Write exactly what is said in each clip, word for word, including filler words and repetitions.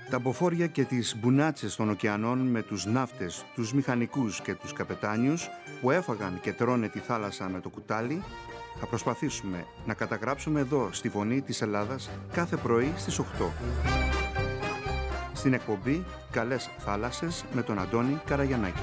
Τα μποφόρια και τις μπουνάτσες των ωκεανών με τους ναύτες, τους μηχανικούς και τους καπετάνιους που έφαγαν και τρώνε τη θάλασσα με το κουτάλι, θα προσπαθήσουμε να καταγράψουμε εδώ στη Φωνή της Ελλάδας κάθε πρωί στις οκτώ. Στην εκπομπή «Καλές θάλασσες» με τον Αντώνη Καραγιαννάκη.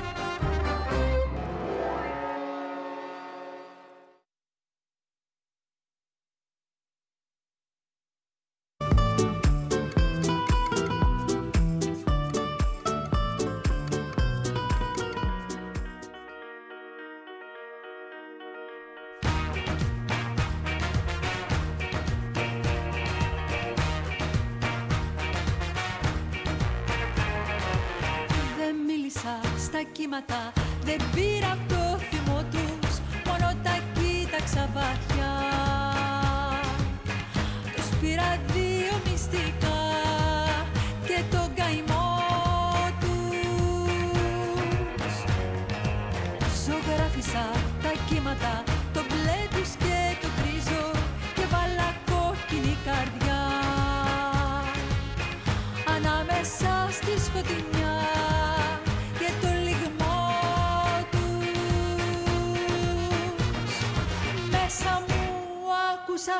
Δεν πήρα απ' το θυμό τους, μόνο τα κοίταξα βαθιά. Τους πήρα δύο μυστικά και τον καημό τους. Ζωγράφισα τα κύματα, το μπλε τους και το γκρίζο και βάλα κόκκινη καρδιά ανάμεσα στη σκοτεινιά. Άκουσα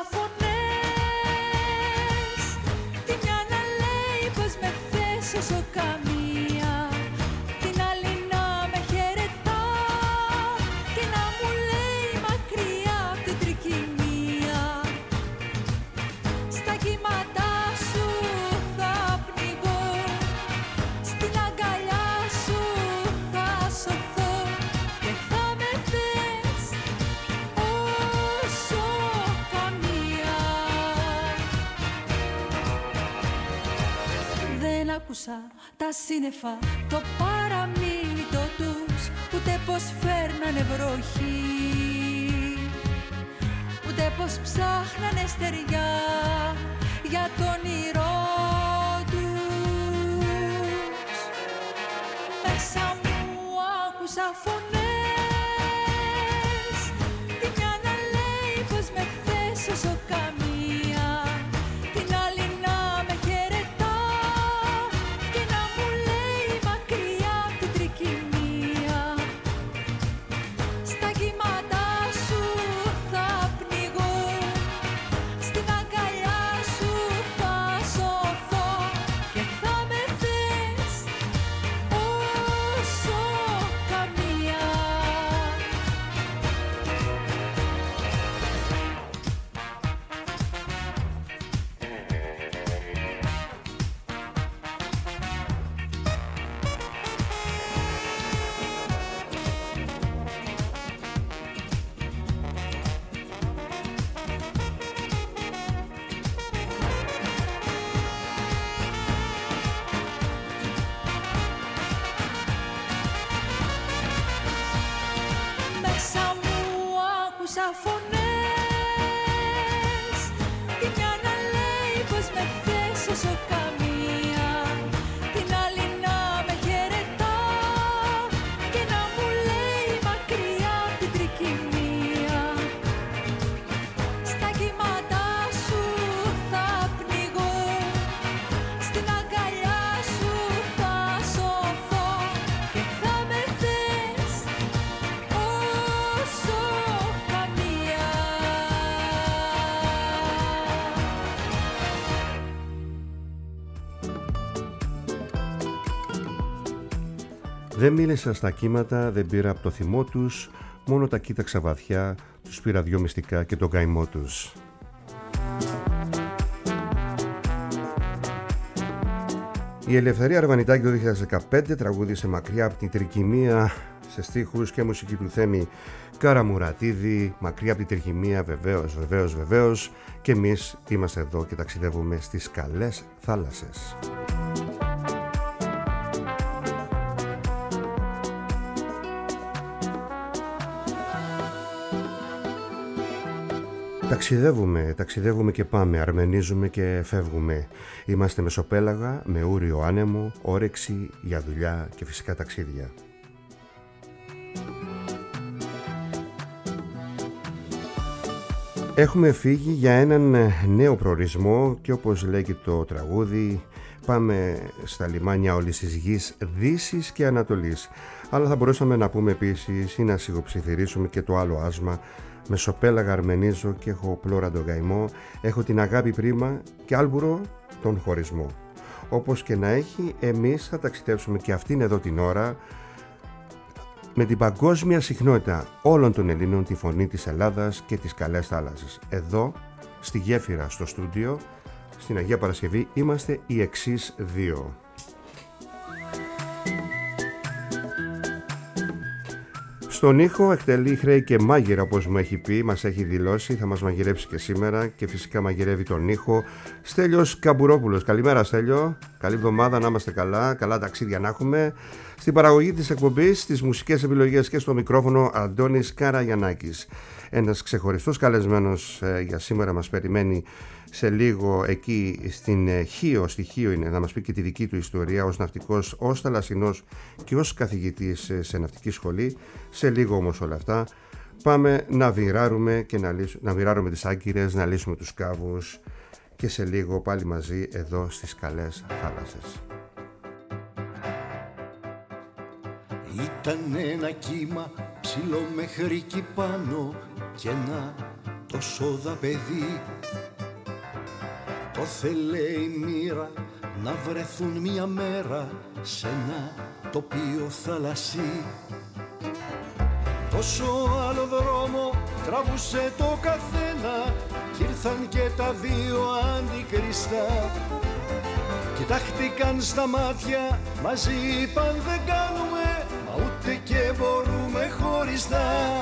φωνές, τη μια να λέει πως με θες όσο καμία, την άλλη να με χαιρετά και να μου λέει μακριά απ' την τρικυμία. Στα κύματά σου θα πνιγώ, στην αγκαλιά σου θα σωθώ και θα με θες όσο άκουσα τα σύννεφα, το παραμίλητο τους, ούτε πως φέρνανε βροχή, ούτε πως ψάχνανε στεριά για το όνειρό τους. Μέσα μου άκουσα φωνές, τη μια να λέει πως με θες όσο καμία, την άλλη να με χαιρετά και να μου λέει μακριά απ' την τρικυμία. Στα κύματά σου θα πνιγώ, στην αγκαλιά σου θα σωθώ και θα με θες όσο καμία. Μέσα μου άκουσα φωνές, τη μια να λέει πως με θες όσο καμία, την άλλη να με χαιρετά και να μου λέει μακριά απ' την τρικυμία. Στα κύματά σου θα πνιγώ, στην αγκαλιά σου θα σωθώ και θα με θες όσο καμία. Δεν μίλησα στα κύματα, δεν πήρα από το θυμό τους, μόνο τα κοίταξα βαθιά, τους πήρα δυο μυστικά και τον καημό τους. Η Ελευθερία Αρβανιτάκη το δύο χιλιάδες δεκαπέντε τραγούδισε μακριά από την τρικυμία σε στίχους και μουσική του Θέμη Καραμουρατίδη. Μακριά από την τρικυμία, βεβαίως, βεβαίως, βεβαίως, και εμείς είμαστε εδώ και ταξιδεύουμε στις καλές θάλασσες. Ταξιδεύουμε, ταξιδεύουμε και πάμε, αρμενίζουμε και φεύγουμε. Είμαστε μεσοπέλαγα με ούριο άνεμο, όρεξη για δουλειά και φυσικά ταξίδια. Έχουμε φύγει για έναν νέο προορισμό και όπως λέει και το τραγούδι, πάμε στα λιμάνια όλης της γης, Δύσης και Ανατολής. Αλλά θα μπορούσαμε να πούμε επίσης ή να σιγοψιθυρίσουμε και το άλλο άσμα. Μεσοπέλαγα αρμενίζω και έχω πλώρα τον καημό, έχω την αγάπη πρίμα και άλμπουρο τον χωρισμό. Όπως και να έχει, εμείς θα ταξιδέψουμε και αυτήν εδώ την ώρα με την παγκόσμια συχνότητα όλων των Ελλήνων, τη φωνή της Ελλάδας και τις καλές θάλασσες. Εδώ, στη γέφυρα, στο στούντιο, στην Αγία Παρασκευή, είμαστε οι εξής δύο. Στον ήχο εκτελεί χρέη και μάγειρα, όπως μου έχει πει, μας έχει δηλώσει, θα μας μαγειρέψει και σήμερα και φυσικά μαγειρεύει τον ήχο Στέλιος Καμπουρόπουλος. Καλημέρα Στέλιο, καλή εβδομάδα, να είμαστε καλά, καλά ταξίδια να έχουμε. Στην παραγωγή της εκπομπής, στις μουσικές επιλογές και στο μικρόφωνο Αντώνης Καραγιαννάκης. Ένας ξεχωριστός καλεσμένος ε, για σήμερα μας περιμένει σε λίγο εκεί στην ε, Χίο, στη Χίο είναι, να μας πει και τη δική του ιστορία ως ναυτικός, ως θαλασσινός και ως καθηγητής ε, σε ναυτική σχολή. Σε λίγο όμως όλα αυτά πάμε να βυράρουμε και να, λύσουμε, να βυράρουμε τις άγκυρες, να λύσουμε τους κάβους και σε λίγο πάλι μαζί εδώ στις καλές θάλασσες. Ήταν ένα κύμα ψηλό μέχρι κι πάνω και ένα τόσο δα παιδί. Το θέλε η μοίρα να βρεθούν μια μέρα σε ένα τοπίο θαλασσί. Τόσο άλλο δρόμο τραβούσε το καθένα κι ήρθαν και τα δύο αντικριστά. Κοιτάχτηκαν στα μάτια, μαζί είπαν δεν κάνουμε, μα ούτε και μπορούμε χωριστά.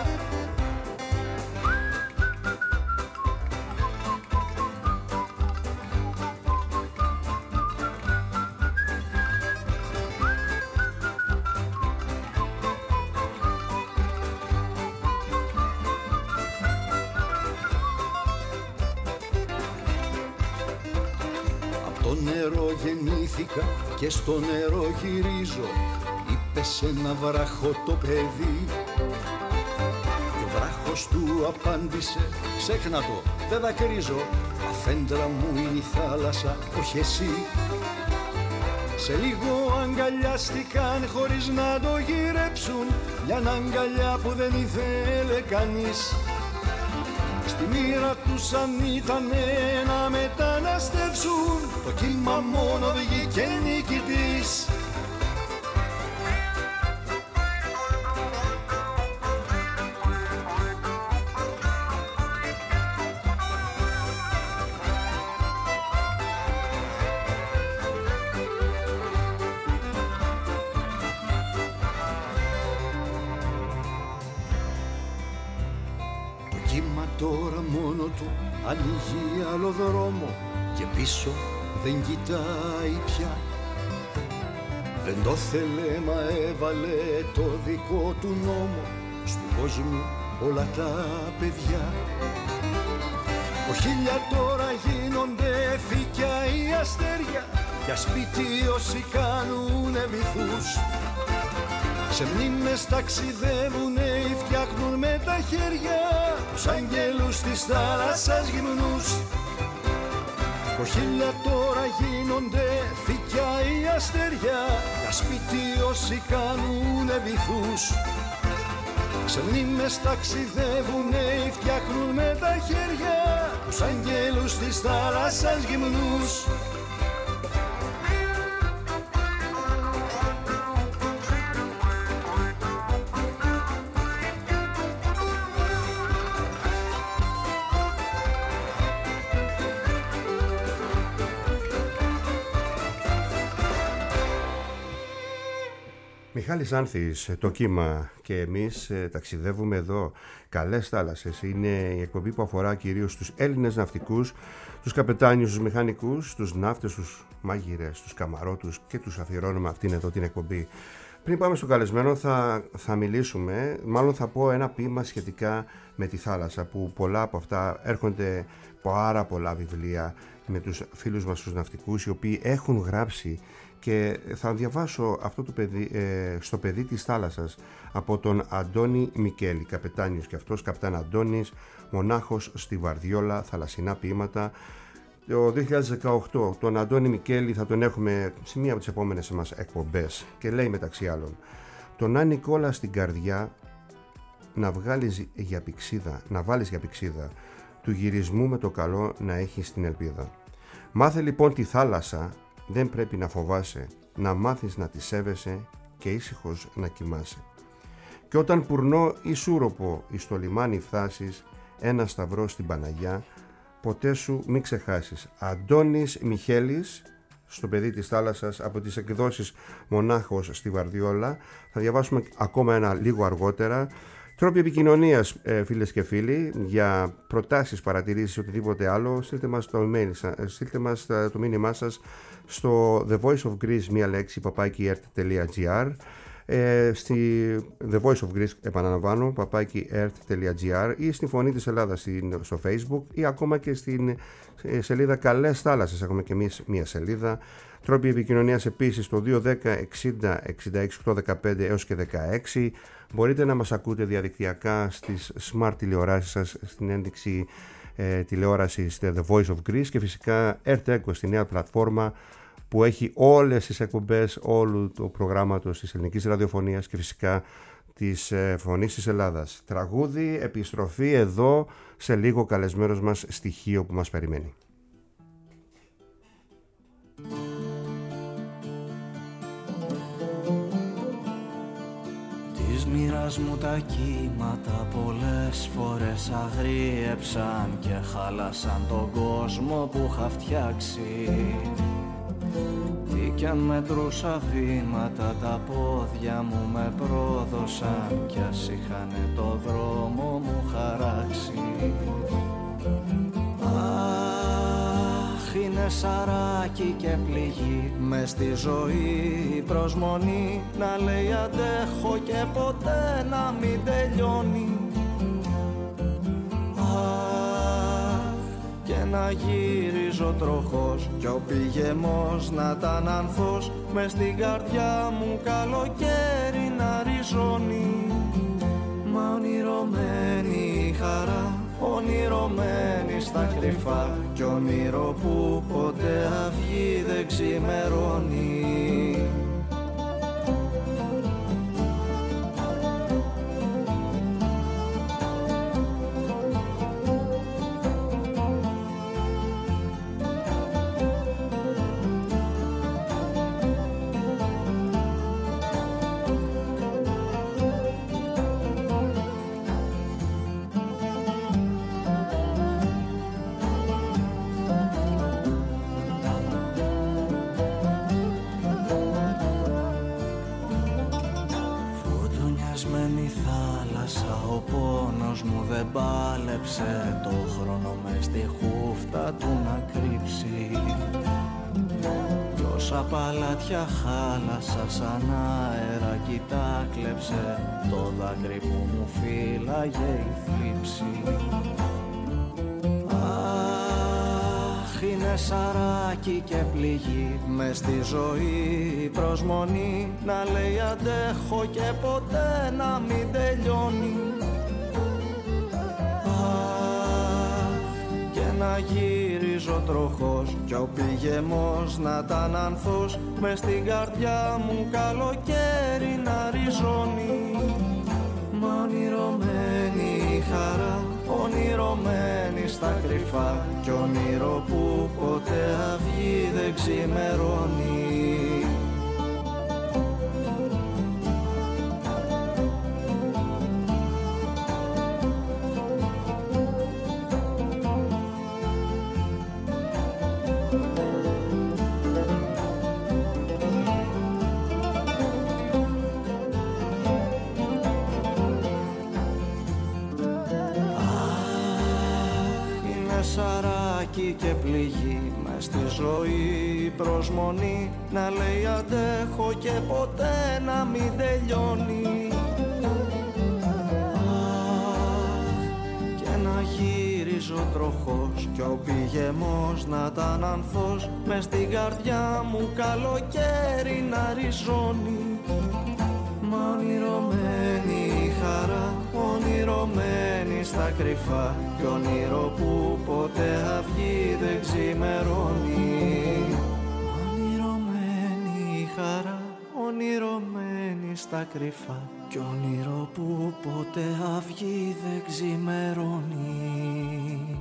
Και στο νερό γυρίζω, είπε σε ένα βράχο το παιδί. Και ο βράχος του απάντησε, ξέχνα το, δεν δακρύζω. Αφέντρα μου είναι η θάλασσα, όχι εσύ. Σε λίγο αγκαλιάστηκαν χωρίς να το γυρέψουν, μια αγκαλιά που δεν ήθελε κανείς. Στη μοίρα τους αν ήτανε να μεταναστεύσουν, το κύμα μόνο βγήκε νικητής. Τώρα μόνο του ανοίγει άλλο δρόμο και πίσω δεν κοιτάει πια. Δεν το θέλε μα έβαλε το δικό του νόμο στον κόσμο όλα τα παιδιά. Ο χίλια τώρα γίνονται φύκια οι αστέρια, για σπίτι όσοι κάνουνε βυθούς. Σε μνήμες ταξιδεύουνε ή φτιάχνουν με τα χέρια τους αγγέλους της θάλασσας γυμνούς. Κοχύλια τώρα γίνονται φύκια ή αστέρια, για σπίτι όσοι κάνουνε βυθούς. Σε μνήμες ταξιδεύουνε ή φτιάχνουν με τα χέρια τους αγγέλους της θάλασσας γυμνούς. Μιχάλης Άνθης, το κύμα και εμείς ε, ταξιδεύουμε εδώ. Καλές θάλασσες είναι η εκπομπή που αφορά κυρίως τους Έλληνες ναυτικούς, τους καπετάνιους, τους μηχανικούς, τους ναύτες, τους μάγειρες, τους καμαρώτους και τους αφιερώνουμε αυτήν εδώ την εκπομπή. Πριν πάμε στο καλεσμένο θα, θα μιλήσουμε, μάλλον θα πω ένα ποίημα σχετικά με τη θάλασσα, που πολλά από αυτά έρχονται πάρα πολλά βιβλία με τους φίλους μας τους ναυτικούς, οι οποίοι έχουν γράψει, και θα διαβάσω αυτό το παιδί, ε, στο παιδί της θάλασσας από τον Αντώνη Μικέλη, καπετάνιος και αυτός, καπετάν Αντώνης, μονάχος στη Βαρδιόλα, θαλασσινά ποίηματα. το δύο χιλιάδες δεκαοκτώ τον Αντώνη Μικέλη θα τον έχουμε σε μία από τις επόμενες μας εκπομπές και λέει μεταξύ άλλων: τον Αν Νικόλα στην καρδιά να βγάλεις για πηξίδα, να βάλεις για πηξίδα, του γυρισμού με το καλό να έχεις την ελπίδα. Μάθε λοιπόν τη θάλασσα, δεν πρέπει να φοβάσαι, να μάθεις να τη σέβεσαι και ήσυχος να κοιμάσαι. Και όταν πουρνό ή σούροπο εις το λιμάνι φτάσεις, ένα σταυρό στην Παναγιά, ποτέ σου μην ξεχάσεις. Αντώνης Μιχέλης, στο παιδί της θάλασσας, από τις εκδόσεις Μονάχος στη Βαρδιόλα. Θα διαβάσουμε ακόμα ένα λίγο αργότερα. Τρόποι επικοινωνίας, ε, φίλες και φίλοι, για προτάσεις, παρατηρήσεις, οτιδήποτε άλλο, στείλτε μας το email, στείλτε μας το μήνυμά σας στο The Voice of Greece, μία λέξη, παπάκι ερτ τελεία τζι άρ, ε, στη The Voice of Greece, επαναλαμβάνω, παπάκι ερτ τελεία τζι άρ, ή στη Φωνή της Ελλάδας στο Facebook, ή ακόμα και στην σελίδα Καλές Θάλασσες, έχουμε και εμείς μία σελίδα. Τρόποι επικοινωνίας επίσης στο δύο ένα μηδέν εξήντα εξήντα έξι οκτακόσια δεκαπέντε έως και δεκαέξι. Μπορείτε να μας ακούτε διαδικτυακά στις smart τηλεοράσεις σας, στην ένδειξη ε, τηλεόρασης The Voice of Greece, και φυσικά ERTECO, στη νέα πλατφόρμα που έχει όλες τις εκπομπές όλου του προγράμματος της ελληνικής ραδιοφωνίας και φυσικά της ε, Φωνής της Ελλάδας. Τραγούδι, επιστροφή εδώ σε λίγο, καλεσμένος μας στοιχείο που μας περιμένει. Της μοίρας μου τα κύματα πολλές φορές αγρίεψαν και χάλασαν τον κόσμο που είχα φτιάξει. Τι κι αν μετρούσα βήματα, τα πόδια μου με πρόδωσαν κι ας είχανε το δρόμο μου χαράξει. Αχ, είναι σαράκι και πληγή μες στη ζωή, προσμονή να λέει αντέχω και ποτέ να μην τελειώνει. Αχ, και να γύριζω τροχός κι ο πηγεμός να ήταν ανθός, μες στην καρδιά μου καλοκαίρι να ριζώνει. Μα ονειρωμένη η χαρά, ονειρωμένη στα κρυφά, κι όνειρο που ποτέ αυγή δεν ξημερώνει. Το χρόνο μες στη χούφτα του να κρύψει, κι όσα παλάτια χάλασα σαν αέρα κοιτά κλέψε, το δάκρυ που μου φύλαγε η θλίψη. Αχ, είναι σαράκι και πληγή μες στη ζωή, προσμονή να λέει αντέχω και ποτέ να μην τελειώνει. Να γύριζω τροχός κι ο πηγεμός να ήταν ανθός, μες στην καρδιά μου καλοκαίρι να ριζώνει. Μα ονειρωμένη η χαρά, ονειρωμένη στα κρυφά, κι όνειρο που ποτέ αυγή δεν ξημερώνει. Και πληγή μες στη ζωή, προσμονή να λέει αντέχω και ποτέ να μην τελειώνει. Αχ, και να γύριζω τροχός κι ο πηγεμός να ήταν ανθός, μες στην καρδιά μου καλοκαίρι να ριζώνει. Μα ονειρωμένη η χαρά, ονειρωμένη στα κρυφά, κι όνειρο που ποτέ αυγή δεν ξημερώνει. ξημερώνει. Ονειρωμένη η χαρά, ονειρωμένη στα κρυφά, κι όνειρο που ποτέ αυγή δεν ξημερώνει.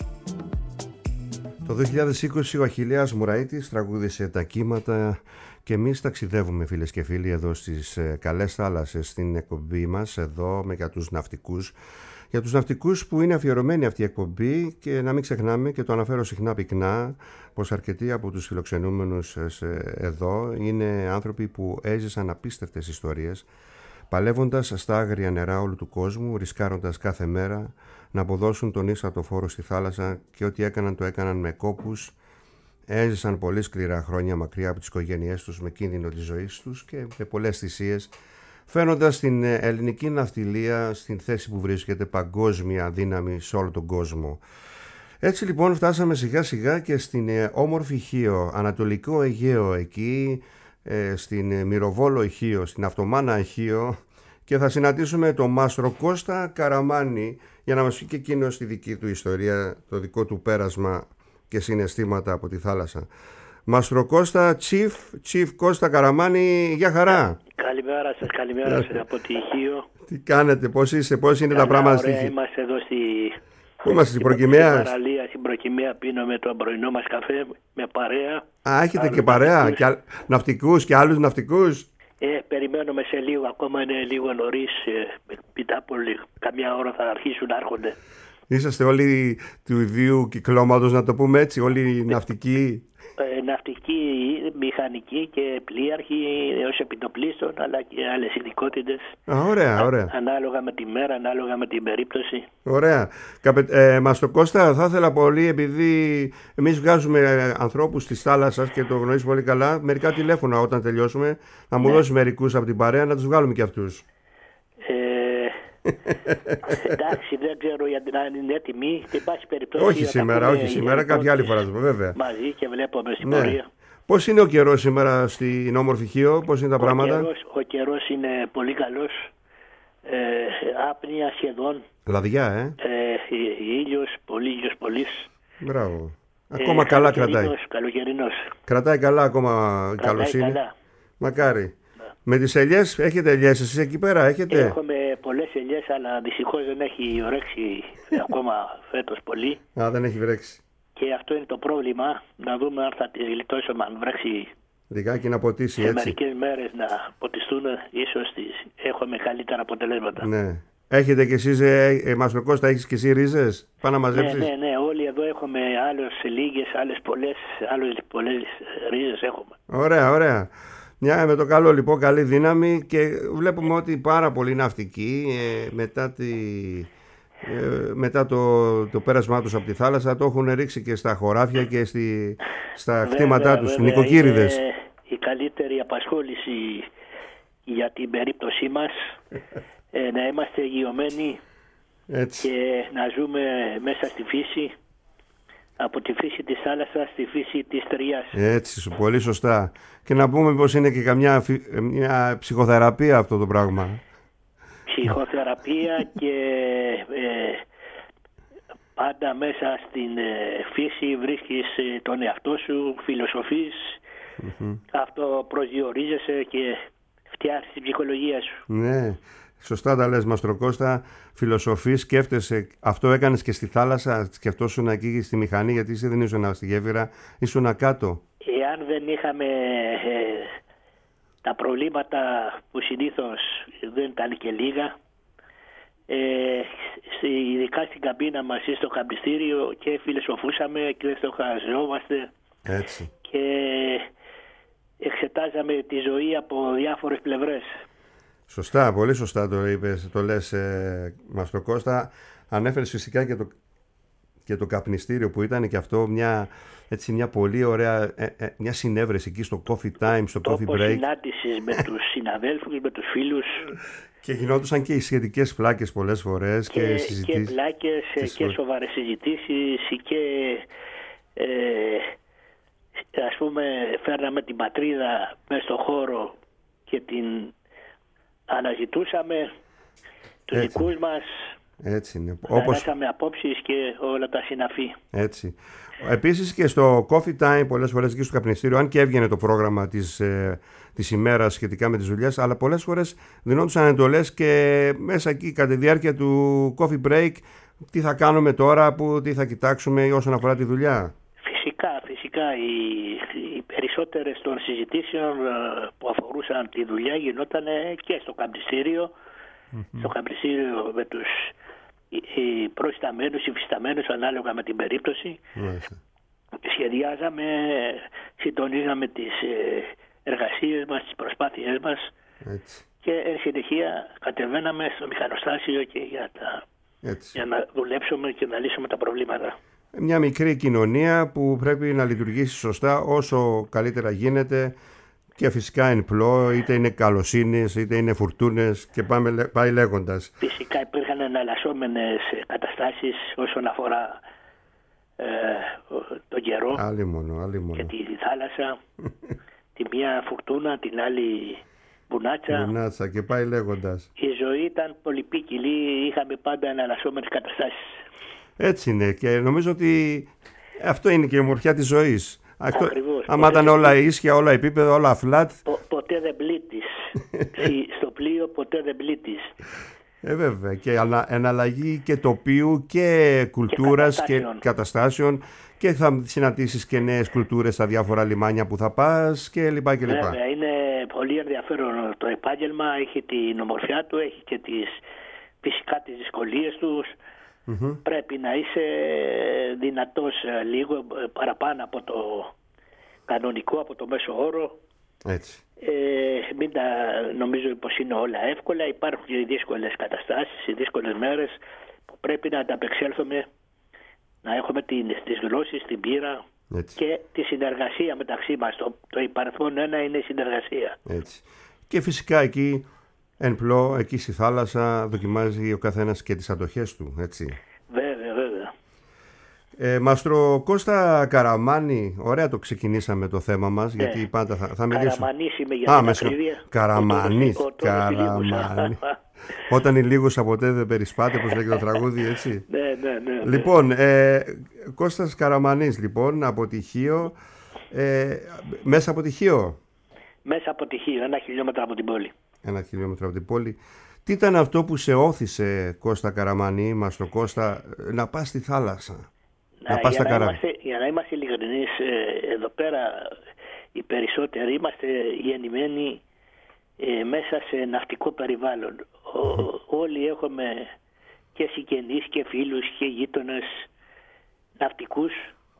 Το δύο χιλιάδες είκοσι ο Αχιλλέας Μουραΐτης τραγούδισε τα κύματα και εμείς ταξιδεύουμε, φίλες και φίλοι, εδώ στις καλές θάλασσες στην εκπομπή μας, εδώ με για τους ναυτικούς. Για τους ναυτικούς που είναι αφιερωμένη αυτή η εκπομπή, και να μην ξεχνάμε, και το αναφέρω συχνά πυκνά, πως αρκετοί από τους φιλοξενούμενους εδώ είναι άνθρωποι που έζησαν απίστευτες ιστορίες, παλεύοντας στα άγρια νερά όλου του κόσμου, ρισκάροντας κάθε μέρα να αποδώσουν τον ίστατο φόρο στη θάλασσα, και ό,τι έκαναν το έκαναν με κόπους. Έζησαν πολύ σκληρά χρόνια μακριά από τις οικογένειές τους, με κίνδυνο της ζωής τους και με πολλές θυσίες, φαίνοντας την ελληνική ναυτιλία στην θέση που βρίσκεται, παγκόσμια δύναμη σε όλο τον κόσμο. Έτσι λοιπόν φτάσαμε σιγά σιγά και στην όμορφη Χίο, Ανατολικό Αιγαίο, εκεί στην Μυροβόλο Χίο, στην Αυτομάνα Χίο, και θα συναντήσουμε τον Μάστρο Κώστα Καραμάνη για να μας πει και εκείνος τη δική του ιστορία, το δικό του πέρασμα και συναισθήματα από τη θάλασσα. Μάστρο Κώστα, Chief, Chief Κώστα Καραμάνη, για χαρά. Καλημέρα σας, καλημέρα σας από τη Χίο. Τι κάνετε, πώς είσαι, πώς είναι καλά, τα πράγματα στη Χίο? Είμαστε εδώ στη... Πού είμαστε, στην Προκυμαία? Στην παραλία, στην Προκυμαία, πίνουμε το πρωινό μας καφέ με παρέα. Α, έχετε και παρέα, ναυτικούς. Και α... ναυτικούς και άλλους ναυτικούς. Ε, περιμένουμε σε λίγο, ακόμα είναι λίγο νωρίς, ε, πιτά πολύ, καμιά ώρα θα αρχίσουν να έρχονται. Είσαστε όλοι του ιδίου κυκλώματος, να το πούμε έτσι, όλοι ναυτικοί? Ε, ναυτικοί, μηχανικοί και πλοίαρχοι έως επιτοπλίστων, αλλά και άλλες ειδικότητες. Α, ωραία, ωραία. Α, ανάλογα με τη μέρα, ανάλογα με την περίπτωση. Ωραία. Καπε... Ε, Μάστρο Κώστα, θα ήθελα πολύ, επειδή εμείς βγάζουμε ανθρώπους της θάλασσας και το γνωρίζεις πολύ καλά, μερικά τηλέφωνα όταν τελειώσουμε, να μου ναι. δώσεις μερικούς από την παρέα, να τους βγάλουμε και αυτούς. Εντάξει, δεν ξέρω γιατί να είναι έτοιμοι. Και πάση περιπτώσει. Όχι σήμερα, όχι σήμερα, κάποια άλλη φορά, βέβαια. Μαζί και βλέπουμε στην ναι. πορεία. Πώς είναι ο καιρός σήμερα στην όμορφη Χίο, πώς είναι τα ο πράγματα? Καιρός, ο καιρός είναι πολύ καλός. Ε, άπνοια σχεδόν. Λαδιά, ε. ε ήλιος, πολύ ήλιος, πολύς. Μπράβο. Ακόμα ε, καλά κρατάει. Καλοκαιρινός. Κρατάει καλά ακόμα η καλοσύνη. Καλά. Μακάρι. Με τις ελιές, έχετε ελιές εσείς εκεί πέρα, έχετε? Έχουμε πολλές ελιές, αλλά δυστυχώς δεν έχει βρέξει ακόμα φέτος πολύ. Α, δεν έχει βρέξει. Και αυτό είναι το πρόβλημα, να δούμε αν θα τις γλιτώσουμε, αν βρέξει λιγάκι να ποτίσει, σε έτσι. μερικές μέρες να ποτιστούν, ίσως τις έχουμε καλύτερα αποτελέσματα. Ναι. Έχετε κι εσείς, ε, ε, Μάστρο Κώστα, έχεις κι εσύ ρίζες, πά να μαζέψεις? Ναι, ναι, ναι, όλοι εδώ έχουμε άλλες λίγες, άλλες πολλές, άλλες πολλές ρίζες έχουμε. Ωραία, ωραία. Μια με το καλό λοιπόν, καλή δύναμη, και βλέπουμε ότι πάρα πολλοί ναυτικοί ε, μετά, τη, ε, μετά το, το πέρασμά τους από τη θάλασσα το έχουν ρίξει και στα χωράφια και στη, στα κτήματά τους, νοικοκύριδες. Είναι η καλύτερη απασχόληση για την περίπτωσή μας, ε, να είμαστε γειωμένοι έτσι. Και να ζούμε μέσα στη φύση. Από τη φύση της θάλασσας στη φύση της ταιριάς. Έτσι, πολύ σωστά. Και να πούμε πως είναι και καμιά μια ψυχοθεραπεία αυτό το πράγμα. Ψυχοθεραπεία και ε, πάντα μέσα στην ε, φύση βρίσκεις ε, τον εαυτό σου, φιλοσοφείς, mm-hmm. αυτό προσδιορίζεσαι και φτιάχνεις την ψυχολογία σου. Ναι. Σωστά τα λες, Μάστρο Κώστα, φιλοσοφή, σκέφτεσαι, αυτό έκανες και στη θάλασσα, σκεφτόσουν εκεί στη μηχανή, γιατί εσύ δεν ήσουν στη γέφυρα, ήσουν κάτω. Εάν δεν είχαμε ε, τα προβλήματα που συνήθως δεν ήταν και λίγα, ε, ειδικά στην καμπίνα μας ή στο καπνιστήριο, και φιλοσοφούσαμε και στοχαζόμαστε έτσι. Και εξετάζαμε τη ζωή από διάφορες πλευρές. Σωστά, πολύ σωστά το είπες, το λες, ε, Μάστρο Κώστα. Ανέφερες φυσικά και το, και το καπνιστήριο που ήταν και αυτό μια, έτσι, μια πολύ ωραία ε, ε, μια συνέβρεση εκεί στο coffee time, στο coffee break. Τόπος συνάντησης με τους συναδέλφους, με τους φίλους. Και γινόντουσαν και οι σχετικές πλάκες πολλές φορές και, και συζητήσεις. Και πλάκες και, και σοβαρές συζητήσεις και ε, ας πούμε φέρναμε την πατρίδα μέσα στο χώρο και την αναζητούσαμε τους έτσι. Δικούς μας. Έτσι είναι. Όπως... Αλλάξαμε απόψεις και όλα τα συναφή. Έτσι. Επίσης και στο Coffee Time πολλές φορές εκεί στο καπνιστήριο, αν και έβγαινε το πρόγραμμα της, ε, της ημέρας σχετικά με τις δουλειές, αλλά πολλές φορές δινόντουσαν εντολές και μέσα εκεί κατά τη διάρκεια του coffee break τι θα κάνουμε τώρα, που, τι θα κοιτάξουμε όσον αφορά τη δουλειά. Φυσικά, φυσικά οι, οι περισσότερες των συζητήσεων που αφορούσαν τη δουλειά γινόταν και στο καπνιστήριο, mm-hmm. στο καπνιστήριο με τους οι προϊσταμένους, υφισταμένους ανάλογα με την περίπτωση. Μάλιστα. Σχεδιάζαμε, συντονίζαμε τις εργασίες μας, τις προσπάθειές μας. Έτσι. Και εν συνεχεία κατεβαίναμε στο μηχανοστάσιο και για, τα, για να δουλέψουμε και να λύσουμε τα προβλήματα. Μια μικρή κοινωνία που πρέπει να λειτουργήσει σωστά όσο καλύτερα γίνεται και φυσικά εν πλώ, είτε είναι καλοσύνης, είτε είναι φουρτούνες και πάμε, πάει λέγοντας. Φυσικά υπήρχαν εναλλασσόμενες καταστάσεις όσον αφορά ε, τον καιρό άλλη μόνο, άλλη μόνο. και τη θάλασσα. Τη μία φουρτούνα, την άλλη μπουνάτσα. Μπουνάτσα και πάει λέγοντας. Η ζωή ήταν πολυπίκυλη, είχαμε πάντα εναλλασσόμενες καταστάσεις. Έτσι είναι και νομίζω ότι αυτό είναι και η ομορφιά της ζωής. Αυτό, Ακριβώς. άμα ήταν όλα ίσια, όλα επίπεδα, όλα flat. Πο, ποτέ δεν πλήττεις. Στο πλοίο ποτέ δεν πλήττεις. Ε, βέβαια. Και ανα, εναλλαγή και τοπίου και κουλτούρας και καταστάσεων. και καταστάσεων και θα συναντήσεις και νέες κουλτούρες στα διάφορα λιμάνια που θα πας και λοιπά και λοιπά. Βέβαια, είναι πολύ ενδιαφέρον το επάγγελμα, έχει την ομορφιά του, έχει και τις, φυσικά τις δυσκολίες τους. Mm-hmm. Πρέπει να είσαι δυνατός λίγο παραπάνω από το κανονικό, από το μέσο όρο. Έτσι. Ε, μην τα νομίζω πως είναι όλα εύκολα. Υπάρχουν και δύσκολες καταστάσεις, οι δύσκολες μέρες που πρέπει να ανταπεξέλθουμε, να έχουμε την, τις γλώσσες, την πείρα. Έτσι. Και τη συνεργασία μεταξύ μας. Το, το υπαριθμόν ένα είναι η συνεργασία. Έτσι. Και φυσικά εκεί εν πλώ, εκεί στη θάλασσα δοκιμάζει ο καθένας και τις αντοχές του, έτσι. Βέβαια, βέβαια. Ε, Μαστρο Κώστα Καραμάνη, ωραία το ξεκινήσαμε το θέμα μας, ε, γιατί πάντα θα, θα μιλήσουμε. Καραμανής είμαι για την ακρίβεια. Καραμανής, Καραμανή. Όταν οι λίγους από ποτέ δεν περισπάται, όπως λέγει το τραγούδι, έτσι. Ναι, ναι, ναι, ναι. Λοιπόν, ε, Κώστας Καραμανής, λοιπόν, από Τυχείο, ε, μέσα από Τυχείο. Μέσα από Τυχείο, ένα χιλιόμετρο από την πόλη. Ένα χιλιόμετρο από την πόλη. Τι ήταν αυτό που σε όθησε, Κώστα Καραμανή, μας το Κώστα, να πας στη θάλασσα, να, να πας στα καράβια? Για να είμαστε ειλικρινείς, εδώ πέρα οι περισσότεροι είμαστε γεννημένοι ε, μέσα σε ναυτικό περιβάλλον. Ο, όλοι έχουμε και συγγενείς και φίλους και γείτονες ναυτικούς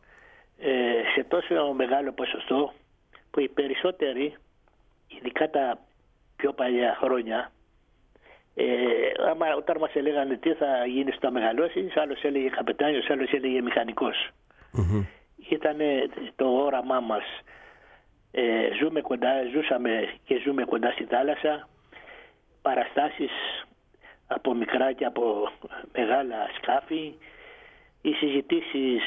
ε, σε τόσο μεγάλο ποσοστό που οι περισσότεροι, ειδικά τα πιο παλιά χρόνια, ε, άμα, όταν μας έλεγαν τι θα γίνεις όταν μεγαλώσεις, άλλος έλεγε καπετάνιος, άλλος έλεγε μηχανικός. Mm-hmm. Ήταν το όραμά μας. Ε, ζούμε κοντά, ζούσαμε και ζούμε κοντά στη θάλασσα. Παραστάσεις από μικρά και από μεγάλα σκάφη. Οι συζητήσεις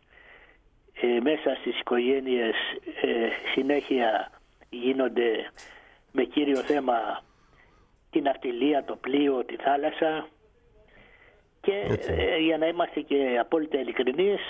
ε, μέσα στις οικογένειες ε, συνέχεια γίνονται με κύριο θέμα την ναυτιλία, το πλοίο, τη θάλασσα και ε, για να είμαστε και απόλυτα ειλικρινείς,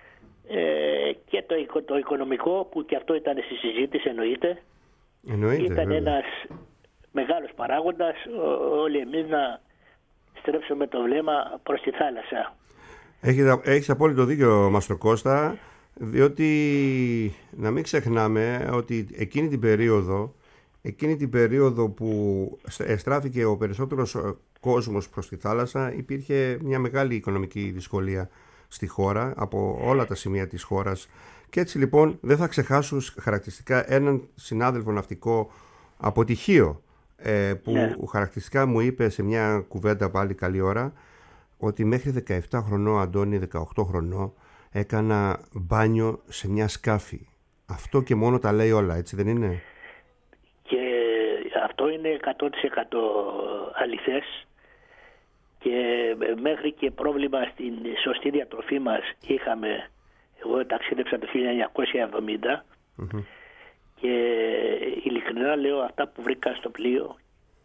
ε, και το, το οικονομικό που και αυτό ήταν στη συζήτηση, εννοείται, εννοείται ήταν βέβαια. ένας μεγάλος παράγοντας, ό, όλοι εμείς να στρέψουμε το βλέμμα προς τη θάλασσα. Έχεις, έχεις απόλυτο δίκιο, Μαστρο Κώστα, διότι να μην ξεχνάμε ότι εκείνη την περίοδο Εκείνη την περίοδο που εστράφηκε ο περισσότερος κόσμος προς τη θάλασσα, υπήρχε μια μεγάλη οικονομική δυσκολία στη χώρα, από όλα τα σημεία της χώρας. Και έτσι λοιπόν δεν θα ξεχάσω χαρακτηριστικά έναν συνάδελφο ναυτικό από Τυχείο, ε, που yeah. χαρακτηριστικά μου είπε σε μια κουβέντα πάλι καλή ώρα, ότι μέχρι δεκαεπτά χρονών, Αντώνη, δεκαοκτώ χρονών, έκανα μπάνιο σε μια σκάφη. Αυτό και μόνο τα λέει όλα, έτσι δεν είναι? Και αυτό είναι εκατό τοις εκατό αληθές και μέχρι και πρόβλημα στην σωστή διατροφή μας είχαμε. Εγώ ταξίδεψα το χίλια εννιακόσια εβδομήντα mm-hmm. και ειλικρινά λέω, αυτά που βρήκα στο πλοίο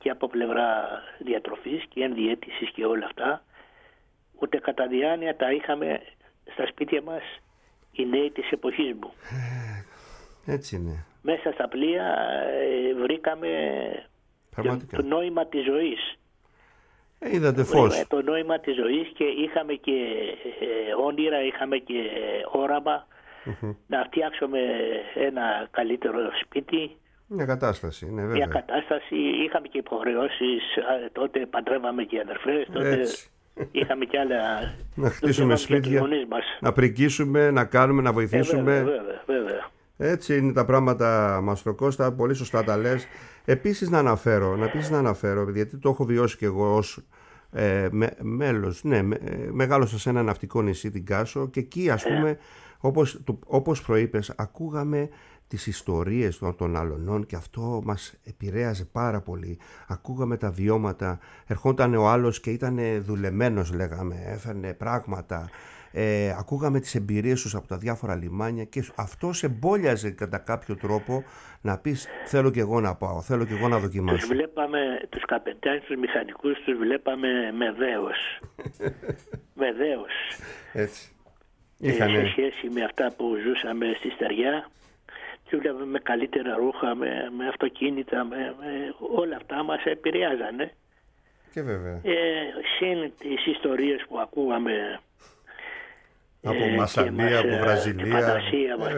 και από πλευρά διατροφής και ενδιαίτησης και όλα αυτά, ούτε κατά διάνοια τα είχαμε στα σπίτια μας οι νέοι της εποχής μου. Έτσι είναι. Μέσα στα πλοία ε, βρήκαμε το, το νόημα της ζωής. Ε, είδατε φως. Το νόημα της ζωής και είχαμε και ε, όνειρα, είχαμε και όραμα mm-hmm. να φτιάξουμε ένα καλύτερο σπίτι. Μια κατάσταση, ναι, βέβαια. Μια κατάσταση, είχαμε και υποχρεώσεις, τότε παντρεύαμε και αδερφές, τότε έτσι. Είχαμε και άλλα... Να χτίσουμε σπίτια, να πρικίσουμε, να κάνουμε, να βοηθήσουμε. Ε, βέβαια, βέβαια, βέβαια. Έτσι είναι τα πράγματα, Μάστρο Κώστα, πολύ σωστά τα λες. Επίσης να αναφέρω, να, επίσης να αναφέρω, γιατί το έχω βιώσει και εγώ ως ε, με, μέλος, ναι, με, ε, μεγάλωσα σε ένα ναυτικό νησί, την Κάσο, και εκεί ας πούμε, ε. όπως, το, όπως προείπες, ακούγαμε τις ιστορίες των, των αλωνών και αυτό μας επηρέαζε πάρα πολύ. Ακούγαμε τα βιώματα, ερχόταν ο άλλος και ήταν δουλεμένος, λέγαμε, έφερνε πράγματα. Ε, ακούγαμε τις εμπειρίες τους από τα διάφορα λιμάνια και αυτό σε εμπόλιαζε κατά κάποιο τρόπο να πεις θέλω και εγώ να πάω, θέλω και εγώ να δοκιμάσω. Τους βλέπαμε, τους καπετάνιους, τους μηχανικούς, τους βλέπαμε με δέος. με δέος. Έτσι. Είχανε... Ε, σε σχέση με αυτά που ζούσαμε στη στεριά, τους βλέπαμε με καλύτερα ρούχα, με, με αυτοκίνητα, με, με, όλα αυτά μας επηρεάζανε. Και βέβαια. Ε, συν τις ιστορίες που ακούγαμε από ε, Μασσαλία, από Βραζιλία. Τη φαντασία μας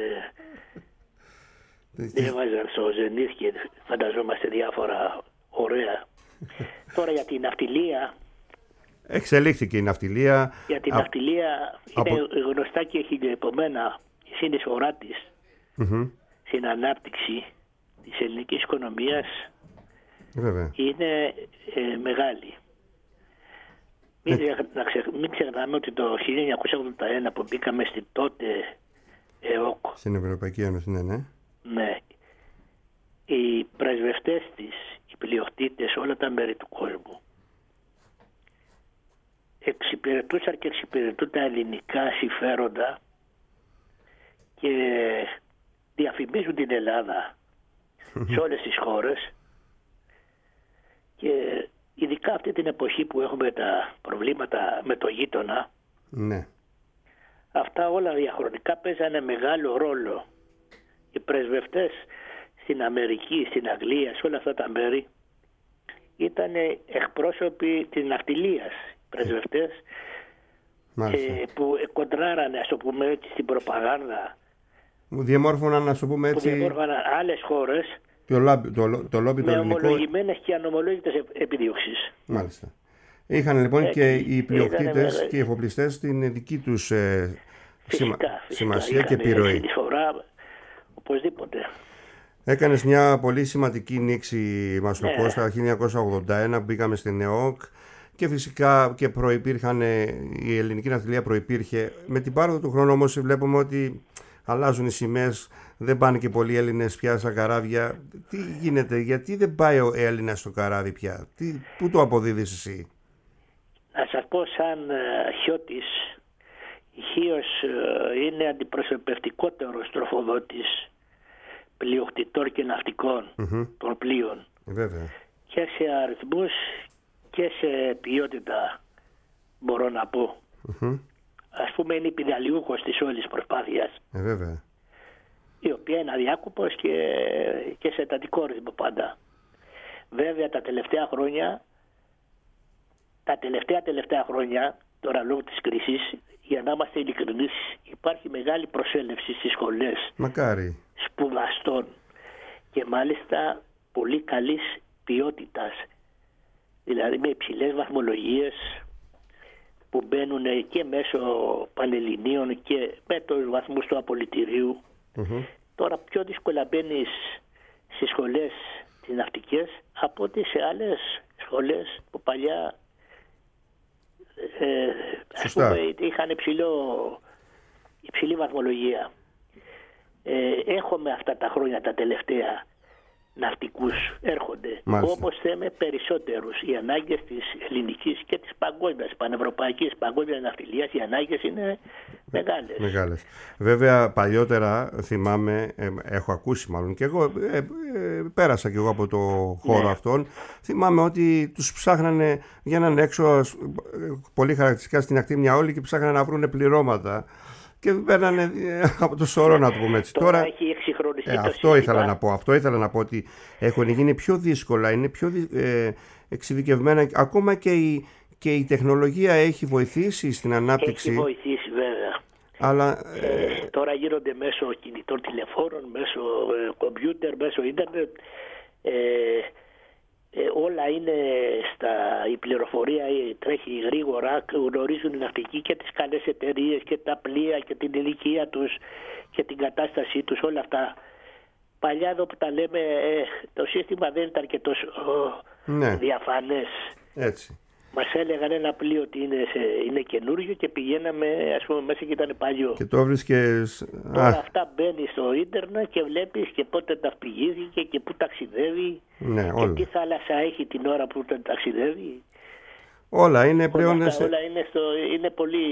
έβαζαν στο Ζενίθ και φανταζόμαστε διάφορα ωραία. Τώρα για την ναυτιλία. Εξελίχθηκε η ναυτιλία. Για την Α... ναυτιλία είναι από... γνωστά και χιλιοεπομένα η συνεισφορά της mm-hmm. στην ανάπτυξη της ελληνικής οικονομίας. Βέβαια. Είναι ε, μεγάλη. Μην, ε. ξε, μην ξεχνάμε ότι το χίλια εννιακόσια ογδόντα ένα που μπήκαμε στην τότε ΕΟΚ, στην Ευρωπαϊκή Ένωση, ναι, ναι. Ναι, οι πρεσβευτές της, οι πλειοκτήτες σε όλα τα μέρη του κόσμου εξυπηρετούσαν και εξυπηρετούν τα ελληνικά συμφέροντα και διαφημίζουν την Ελλάδα σε όλες τις χώρες και ειδικά αυτή την εποχή που έχουμε τα προβλήματα με το γείτονα, ναι. Αυτά όλα διαχρονικά παίζανε μεγάλο ρόλο. Οι πρεσβευτές στην Αμερική, στην Αγγλία, σε όλα αυτά τα μέρη ήταν εκπρόσωποι της ναυτιλίας, πρεσβευτές ε, που κοντράρανε, ας το πούμε έτσι, στην προπαγάνδα. Διαμόρφωναν, ας το πούμε έτσι, που διαμόρφωναν άλλες χώρες το λόμπι το, το, λόμπι, το με ελληνικό, ομολογημένες και ανομολόγητες επιδίωξεις. Μάλιστα. Είχαν λοιπόν ε, και οι πλειοκτήτες με... και οι εφοπλιστές την δική τους ε, φυσικά, σημα... φυσικά, σημασία και επιρροή. Συνεισφορά, οπωσδήποτε. Έκανες μια πολύ σημαντική νήξη, Μάστρο ναι. Κώστα, χίλια εννιακόσια ογδόντα ένα, μπήκαμε στην ΕΟΚ και φυσικά και προϋπήρχαν, η ελληνική ναυτιλία προϋπήρχε. Με την πάροδο του χρόνου όμως βλέπουμε ότι αλλάζουν οι σημαίες, δεν πάνε και πολλοί Έλληνες πια στα καράβια. Τι γίνεται, γιατί δεν πάει ο Έλληνας στο καράβι πια, τι, πού το αποδίδεις εσύ? Να σας πω σαν uh, Χιώτης, η Χίος uh, είναι αντιπροσωπευτικότερος τροφοδότης πλειοκτητών και ναυτικών mm-hmm. των πλοίων. Βέβαια. Και σε αριθμούς και σε ποιότητα μπορώ να πω. Mm-hmm. Ας πούμε είναι επιδαλιούχος της όλης προσπάθειας. Ε, βέβαια. Η οποία είναι αδιάκοπος και, και σε εντατικό ρυθμό πάντα. Βέβαια τα τελευταία χρόνια, τα τελευταία τελευταία χρόνια, τώρα λόγω της κρίσης, για να είμαστε ειλικρινείς, υπάρχει μεγάλη προσέλευση στις σχολές. Μακάρι. Σπουδαστών και μάλιστα πολύ καλής ποιότητας. Δηλαδή με υψηλές βαθμολογίες που μπαίνουν και μέσω πανελληνίων και με τους βαθμούς του απολυτηρίου. Mm-hmm. Τώρα πιο δύσκολα μπαίνεις στις σχολές τις ναυτικές από ότι σε άλλες σχολές που παλιά ε, ας πούμε, είχαν υψηλό, υψηλή βαθμολογία. Ε, έχουμε αυτά τα χρόνια τα τελευταία ναυτικούς έρχονται. Μάλιστα. Όμως θέμε περισσότερους. Οι ανάγκες της ελληνικής και της παγκόσμιας, πανευρωπαϊκής παγκόσμιας ναυτιλίας, οι ανάγκες είναι μεγάλες. Μεγάλες. Βέβαια παλιότερα θυμάμαι, ε, έχω ακούσει μάλλον και εγώ, ε, ε, πέρασα και εγώ από το χώρο Ναι. αυτόν, θυμάμαι ότι τους ψάχνανε, βγαίνανε έξω ε, πολύ χαρακτηριστικά στην ακτή μια όλη και ψάχνανε να βρουν πληρώματα και παίρνανε ε, από το σωρό, να το πούμε έτσι. Τώρα, Τώρα έχει εξυγχρονιστεί ε, το αυτό σύστημα. ήθελα να πω. Αυτό ήθελα να πω ότι έχουν γίνει πιο δύσκολα, είναι πιο ε, εξειδικευμένα. Ακόμα και η, και η τεχνολογία έχει βοηθήσει στην ανάπτυξη. Έχει βοηθήσει βέβαια. Αλλά, ε, ε, τώρα γίνονται μέσω κινητών τηλεφόρων, μέσω ε, κομπιούτερ, μέσω ίντερνετ. Ε, ε, όλα είναι στα, η πληροφορία ε, τρέχει γρήγορα, γνωρίζουν οι ναυτικοί και τις καλές εταιρείες και τα πλοία και την ηλικία τους και την κατάστασή τους, όλα αυτά. Παλιά εδώ που τα λέμε, ε, το σύστημα δεν ήταν και τόσο ναι, διαφανές. έτσι. Μας έλεγαν ένα πλοίο ότι είναι, σε, είναι καινούριο και πηγαίναμε, ας πούμε, μέσα και ήταν παλιό. Και το βρίσκες... Τώρα Α, αυτά μπαίνει στο ίντερνετ και βλέπεις και πότε ταυτιγήθηκε και πού ταξιδεύει ναι, και όλα. τι θάλασσα έχει την ώρα που ταξιδεύει. Όλα είναι Όλα, πλέον... αυτά, σε- όλα είναι, στο, είναι πολύ...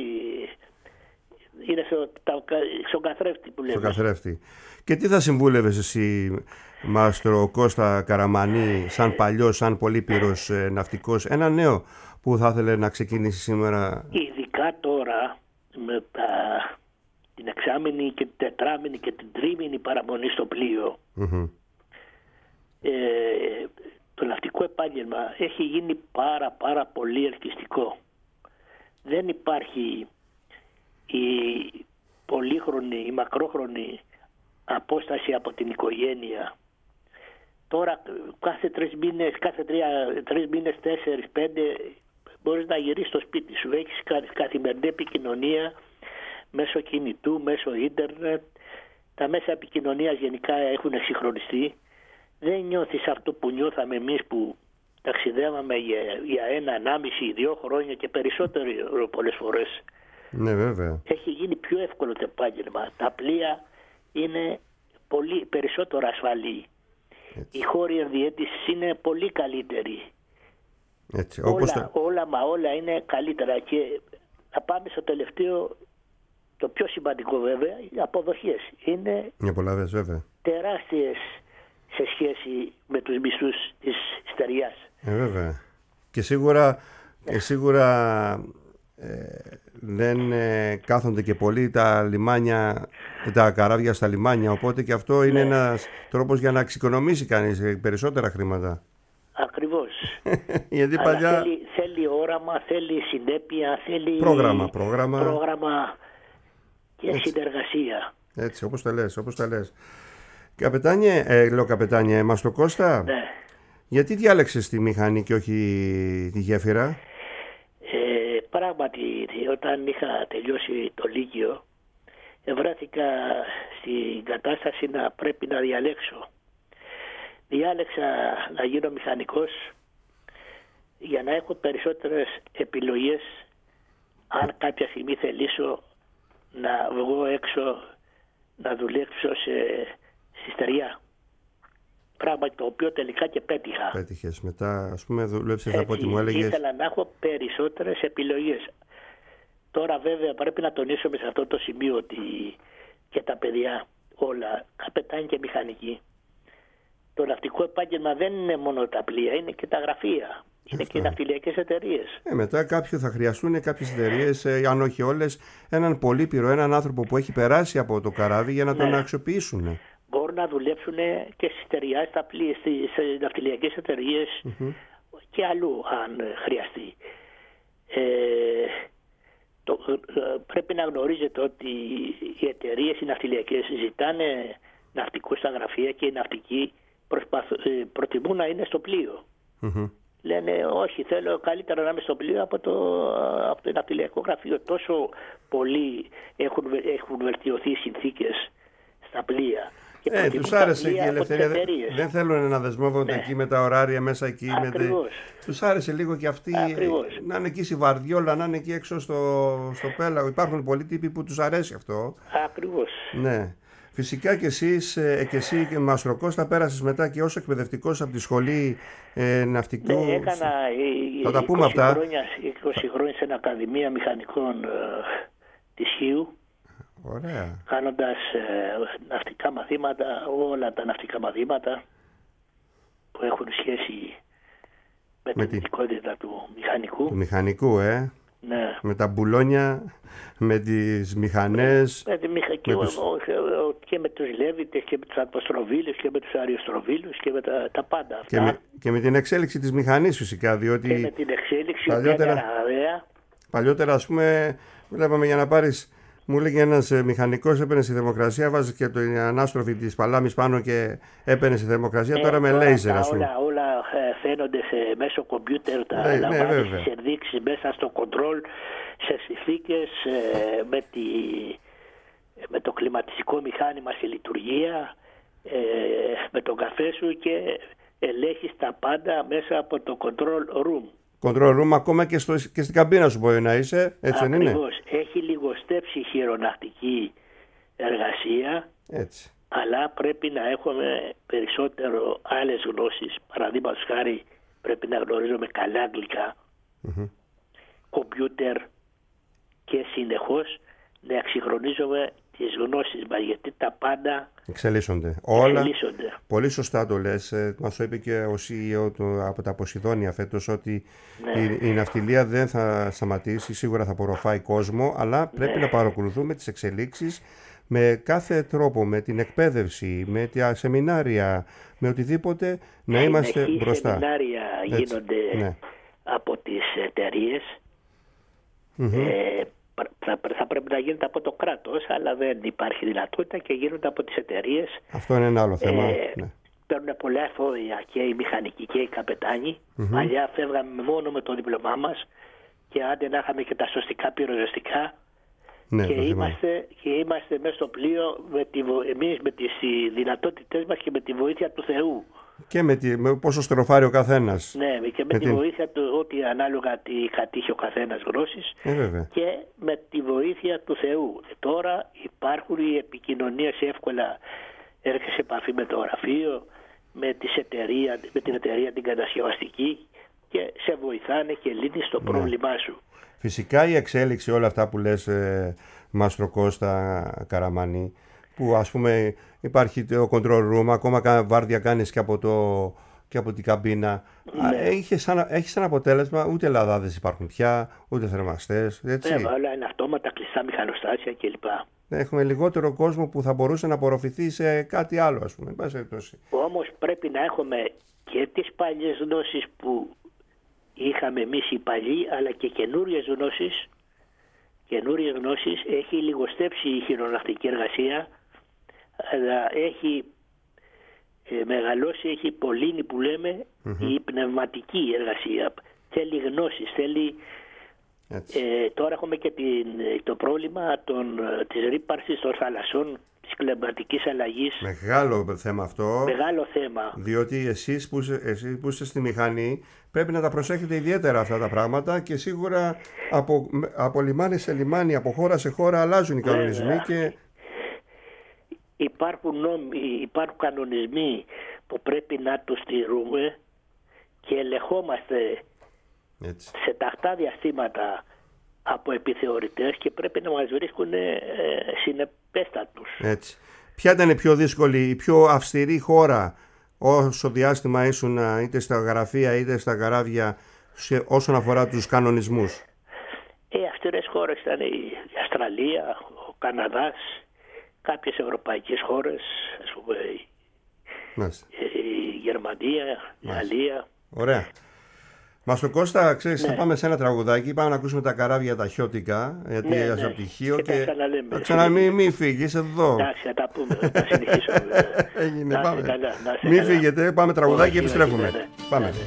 Είναι στο, τα, στον καθρέφτη που λέμε. στο καθρέφτη. Και τι θα συμβούλευες εσύ, Μάστρο Κώστα Καραμανή, σαν παλιός, σαν πολύπειρος ε, ναυτικός, ένα νέο που θα ήθελε να ξεκινήσει σήμερα? Ειδικά τώρα με τα, την εξάμηνη και την τετράμηνη και την τρίμηνη παραμονή στο πλοίο, Μμμ. ε, το ναυτικό επάγγελμα έχει γίνει πάρα πάρα πολύ ελκυστικό. Δεν υπάρχει η πολύχρονη, η μακρόχρονη απόσταση από την οικογένεια. Τώρα κάθε τρεις μήνες, κάθε τρία, τρεις μήνες, τέσσερις, πέντε μπορείς να γυρίσεις στο σπίτι σου. Έχεις κα- καθημερινή επικοινωνία μέσω κινητού, μέσω ίντερνετ. Τα μέσα επικοινωνίας γενικά έχουν εξυγχρονιστεί. Δεν νιώθεις αυτό που νιώθαμε εμείς που ταξιδεύαμε για, για ένα, ενάμιση, δύο χρόνια και περισσότερο πολλές φορές. Ναι, βέβαια. Έχει γίνει πιο εύκολο το επάγγελμα. Τα πλοία είναι πολύ περισσότερο ασφαλή. Έτσι. Οι χώροι ενδιέτησης είναι πολύ καλύτεροι. Έτσι. Όπως Όλα, το... όλα μα όλα είναι καλύτερα. Και θα πάμε στο τελευταίο, το πιο σημαντικό βέβαια, οι αποδοχές. Είναι Οι απολαύες, βέβαια. τεράστιες σε σχέση με τους μισθούς της στεριάς. Ε, βέβαια. Και σίγουρα, και σίγουρα ε, δεν ε, κάθονται και πολύ τα λιμάνια, τα καράβια στα λιμάνια, οπότε και αυτό είναι ένας τρόπος για να εξοικονομήσει κανείς ε, περισσότερα χρήματα. Ακριβώς. Γιατί Αλλά παλιά... θέλει, θέλει όραμα, θέλει συνέπεια, θέλει Πρόγραμμα, πρόγραμμα. πρόγραμμα και Έτσι. συνεργασία. Έτσι, όπως τα λες, όπως τα λες. Καπετάνιε, ε, λέω καπετάνιε, μας το Κώστα, Ναι. γιατί διάλεξες τη μηχανή και όχι τη γέφυρα? Ε, πράγματι, όταν είχα τελειώσει το Λύκειο, βρέθηκα στην κατάσταση να πρέπει να διαλέξω. Διάλεξα να γίνω μηχανικός για να έχω περισσότερες επιλογές αν κάποια στιγμή θελήσω να βγω έξω να δουλέψω σε, στη στεριά. Πράγμα το οποίο τελικά και πέτυχα. Πέτυχες μετά, ας πούμε, δουλέψες από ό,τι Έτσι, μου έλεγες. ήθελα να έχω περισσότερες επιλογές. Τώρα βέβαια πρέπει να τονίσουμε σε αυτό το σημείο ότι και τα παιδιά όλα, καπετάνοι και μηχανικοί, το ναυτικό επάγγελμα δεν είναι μόνο τα πλοία, είναι και τα γραφεία. Είναι και οι ναυτιλιακές εταιρείες. Ε, μετά κάποιοι θα χρειαστούν κάποιες εταιρείες, ε, αν όχι όλες, έναν πολύπειρο, έναν άνθρωπο που έχει περάσει από το καράβι για να τον Ναι. αξιοποιήσουν. Μπορούν να δουλέψουν και στη στεριά, στα πλοία, στις ναυτιλιακές εταιρείες και αλλού αν χρειαστεί. Ε, το, ε, πρέπει να γνωρίζετε ότι οι εταιρείες, οι ναυτιλιακές ζητάνε ναυτικούς στα γραφεία και οι ναυτικοί προσπαθ, ε, προτιμούν να είναι στο πλοίο. Μμμ. Λένε όχι, θέλω καλύτερα να είμαι στο πλοίο από το, από το ναυτιλιακό γραφείο. Τόσο πολύ έχουν, έχουν βελτιωθεί οι συνθήκες στα πλοία. Και Ε, προτιμούν τους τα άρεσε πλοία και η από τις ελευθερία. Δεν, εταιρείες. δεν θέλουν να δεσμεύονται Ναι. εκεί με τα ωράρια μέσα εκεί. Με τη... Ακριβώς. Τους άρεσε λίγο και αυτοί Ακριβώς. να είναι εκεί στη Βαρδιόλα, να είναι εκεί έξω στο, στο Πέλαγο. Υπάρχουν πολλοί τύποι που τους αρέσει αυτό. Ακριβώς. Ναι. Φυσικά και εσείς ε, και εσύ και Μαστροκώστα πέρασες μετά και ως εκπαιδευτικός από τη σχολή ε, ναυτικού. Ναι, έκανα Θα τα πούμε είκοσι, αυτά. χρόνια, είκοσι χρόνια στην Ακαδημία Μηχανικών ε, της Χίου. Ωραία. Κάνοντας ε, ναυτικά μαθήματα, όλα τα ναυτικά μαθήματα που έχουν σχέση με, Με την τι? ειδικότητα του μηχανικού. Του μηχανικού, ε. Ναι. Με τα μπουλόνια, με τις μηχανές. Με τη μηχα... και, με τους... ο, ο, ο, και με τους Λέβητες και με τους Αποστροβίλους και με τους Αριοστροβίλους και με τα, τα πάντα αυτά. Και με, και με την εξέλιξη της μηχανής φυσικά, διότι Και με την εξέλιξη παλιότερα, ωραία. παλιότερα ας πούμε βλέπαμε για να πάρεις, μου λέγει ένας ε, μηχανικός, έπαιρνε στη θερμοκρασία, βάζεις και την ανάστροφη της παλάμης πάνω και έπαιρνε στη θερμοκρασία, Ε, τώρα με τώρα λέιζερ τα ας πούμε. όλα, όλα ε, φαίνονται σε, μέσω κομπιούτερ, τα Ναι, ναι, λαμβάνεις βέβαια. τις ενδείξεις μέσα στο κοντρόλ, σε συνθήκες ε, με, τη, με το κλιματιστικό μηχάνημα σε λειτουργία, ε, με τον καφέ σου και ελέγχεις τα πάντα μέσα από το control room. Control room, ακόμα και, στο, και στην καμπίνα σου μπορεί να είσαι, έτσι δεν είναι? Ακριβώς. Έχει λιγοστέψει η χειρονακτική εργασία, Έτσι. αλλά πρέπει να έχουμε περισσότερο άλλες γνώσεις. Παραδείγματος χάρη πρέπει να γνωρίζουμε καλά αγγλικά, Mm-hmm. κομπιούτερ και συνεχώς να εξυγχρονίζουμε τις γνώσεις μας, γιατί τα πάντα Εξελίσσονται. Όλα. εξελίσσονται. Πολύ σωστά το λες. Ε, μας το είπε και ο σι ι ο του, από τα Ποσειδόνια φέτος ότι Ναι. η, η ναυτιλία δεν θα σταματήσει, σίγουρα θα απορροφάει κόσμο, αλλά πρέπει Ναι. να παρακολουθούμε τις εξελίξεις με κάθε τρόπο, με την εκπαίδευση, με τα σεμινάρια, με οτιδήποτε, να είμαστε Συνεχή μπροστά. σεμινάρια Έτσι, γίνονται ναι. από τις εταιρείες. Μμμ. Ε, θα, θα πρέπει να γίνεται από το κράτος, αλλά δεν υπάρχει δυνατότητα και γίνονται από τις εταιρείες. Αυτό είναι ένα άλλο θέμα. Ε, ναι. Παίρνουν πολλά εφόδια και οι μηχανικοί και οι καπετάνοι. Παλιά φεύγαμε μόνο με το δίπλωμά μας και άντε να είχαμε και τα σωστικά πυροσβεστικά. Ναι, και, το θυμάμαι. είμαστε, και είμαστε μέσα στο πλοίο με τη, βο- εμείς με τις ε, δυνατότητες μας και με τη βοήθεια του Θεού. Και με, τη, με πόσο στροφάρει ο καθένας. Ναι, και με, Με τη την- βοήθεια του, ό,τι ανάλογα τι κατήχε ο καθένας γνώσεις, Ε, βέβαια. και με τη βοήθεια του Θεού. Ε, τώρα υπάρχουν οι επικοινωνίες εύκολα, έρχεσαι σε επαφή με το γραφείο, με, τις εταιρεία, με την εταιρεία την κατασκευαστική και σε βοηθάνε και λύνεις το πρόβλημά σου. Φυσικά η εξέλιξη, όλα αυτά που λες ε, Μάστρο Κώστα Καραμανή, που ας πούμε υπάρχει το control room, ακόμα κα- βάρδια κάνεις και από, το, και από την καμπίνα. Ναι. Έχει σαν, έχει σαν αποτέλεσμα ούτε λαδάδες υπάρχουν πια, ούτε θερμαστές, έτσι. Βέβαια, όλα είναι αυτόματα, κλειστά μηχανοστάσια κλπ. Έχουμε λιγότερο κόσμο που θα μπορούσε να απορροφηθεί σε κάτι άλλο, ας πούμε. εν πάση περιπτώσει. Όμως πρέπει να έχουμε και τις παλιές γνώσεις που είχαμε εμείς οι παλιοί, αλλά και καινούριες γνώσεις. Καινούριες γνώσεις. Έχει λιγοστέψει η χειρονακτική εργασία, αλλά έχει ε, μεγαλώσει, έχει πολλήνει που λέμε η πνευματική εργασία. Θέλει γνώσεις, θέλει... Έτσι. Ε, τώρα έχουμε και την, το πρόβλημα των, της ρύπαρσης των θαλασσών, της κλιματικής αλλαγής. Μεγάλο θέμα αυτό. Μεγάλο θέμα. Διότι εσείς που, είσαι- εσείς που είστε στη μηχανή πρέπει να τα προσέχετε ιδιαίτερα αυτά τα πράγματα και σίγουρα από, από λιμάνι σε λιμάνι, από χώρα σε χώρα αλλάζουν οι κανονισμοί Βέβαια. και Υπάρχουν νόμοι, υπάρχουν κανονισμοί που πρέπει να τους στηρούμε και ελεγχόμαστε έτσι. σε τακτά διαστήματα από επιθεωρητές και πρέπει να μας βρίσκουν ε, συνεπέστατους. έτσι. Ποια ήταν η πιο δύσκολη, η πιο αυστηρή χώρα όσο διάστημα ήσουν είτε στα γραφεία είτε στα καράβια σε, όσον αφορά τους κανονισμούς? Οι αυστηρές χώρες ήταν η Αυστραλία, ο Καναδάς, κάποιες ευρωπαϊκές χώρες, ας πούμε η- Μάλιστα. η Γερμανία, η Γαλλία. Ωραία. Μας το Κώστα, ξέρεις, Ναι. θα πάμε σε ένα τραγουδάκι. Πάμε να ακούσουμε τα καράβια τα χιώτικα. Γιατί Ναι, ναι, ναι. από πτυχίο. Και Και, τα ξαναλέμε. Θα ξανα... Μην μη φύγεις εδώ. Εντάξει, θα τα πούμε, θα συνεχίσουμε. Έγινε, Να είστε πάμε. καλά, να είστε Μην καλά. φύγετε, πάμε τραγουδάκι και Όχι, όχι, επιστρέφουμε. ναι, ναι. Πάμε. Ναι, ναι.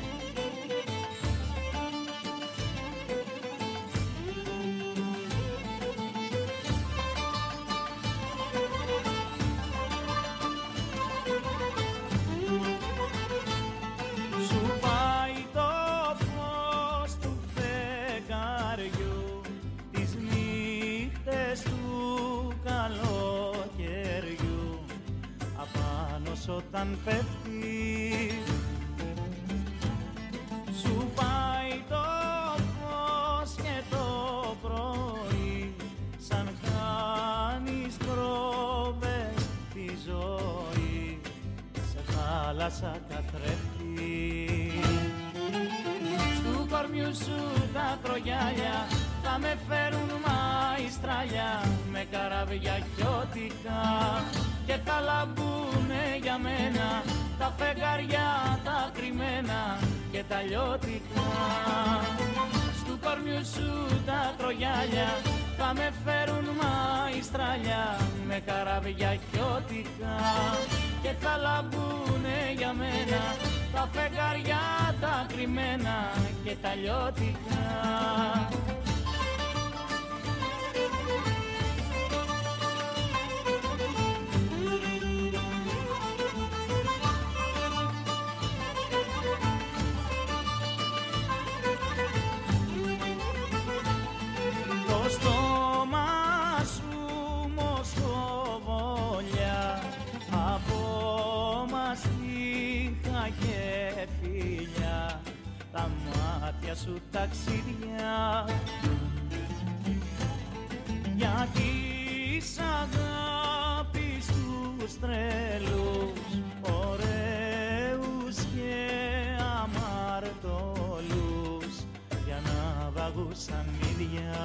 Σου πάει το φως του φεγγαριού, τις νύχτες του καλοκαιριού. μας όταν πέφτει. Σου πάει το φως και το πρωί, σαν χάνεις πρόβες τη ζωή, σε θάλασσα καθρέφτη. Στου κορμιού σου τα κρογιάλια θα με φέρουν μαϊστράλια με καράβια χιώτικα και θα λαμπούνε για μένα τα φεγγαριά τα κρυμμένα και τα λιώτικα. Στου κορμιού σου τα κρογιάλια θα με φέρουν μαϊστράλια με καράβια χιώτικα και θα λαμπούνε για μένα τα φεγγαριά τα κρυμμένα και τα λιώτικα. Το στόμα σου μοσχοβολιά, από μαστίχα και φιλιά, τα μάτια σου ταξίδια, για της αγάπης τους τρελούς, ωραίους και αμαρτωλούς, για να βαγούσαν ίδια.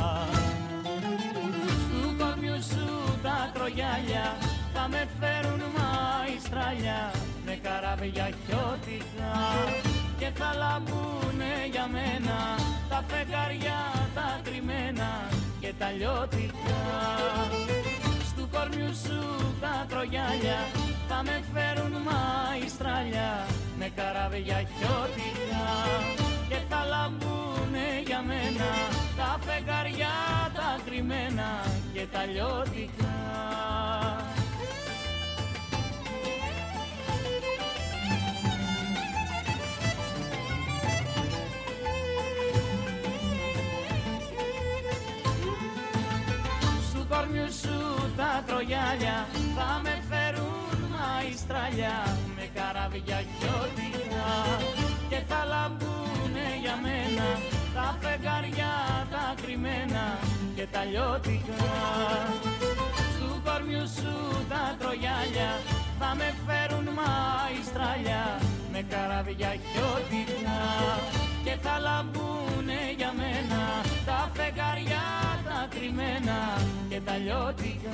Στου κορμιού σου τα κρογιάλια θα με φέρουν μαϊστράλια με καράβια χιώτικα και θα λαμπούνε για μένα τα φεγγαριά τα κρυμμένα και τα λιώτικα. Στου κορμιού σου τα κρογιάλια θα με φέρουν μαϊστράλια με καράβια χιώτικα και θα λαμπούνε για μένα τα φεγγαριά τα κρυμμένα και τα λιώτικα. Στου κορμιού σου τα κρογιάλια θα με φέρουν μαϊστράλια με καράβια χιώτικα και θα λαμπούνε για μένα τα φεγγαριά τα κρυμμένα και τα λιώτικα. Στου κορμιού σου τα κρογιάλια θα με φέρουν μαϊστράλια με καράβια χιώτικα και θα λαμπούνε για μένα τα φεγγαριά τα κρυμμένα και τα λιώτικα.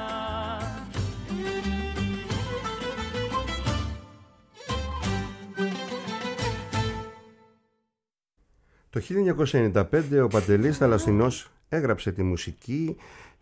Το χίλια εννιακόσια ενενήντα πέντε ο Παντελής Θαλασσινός έγραψε τη μουσική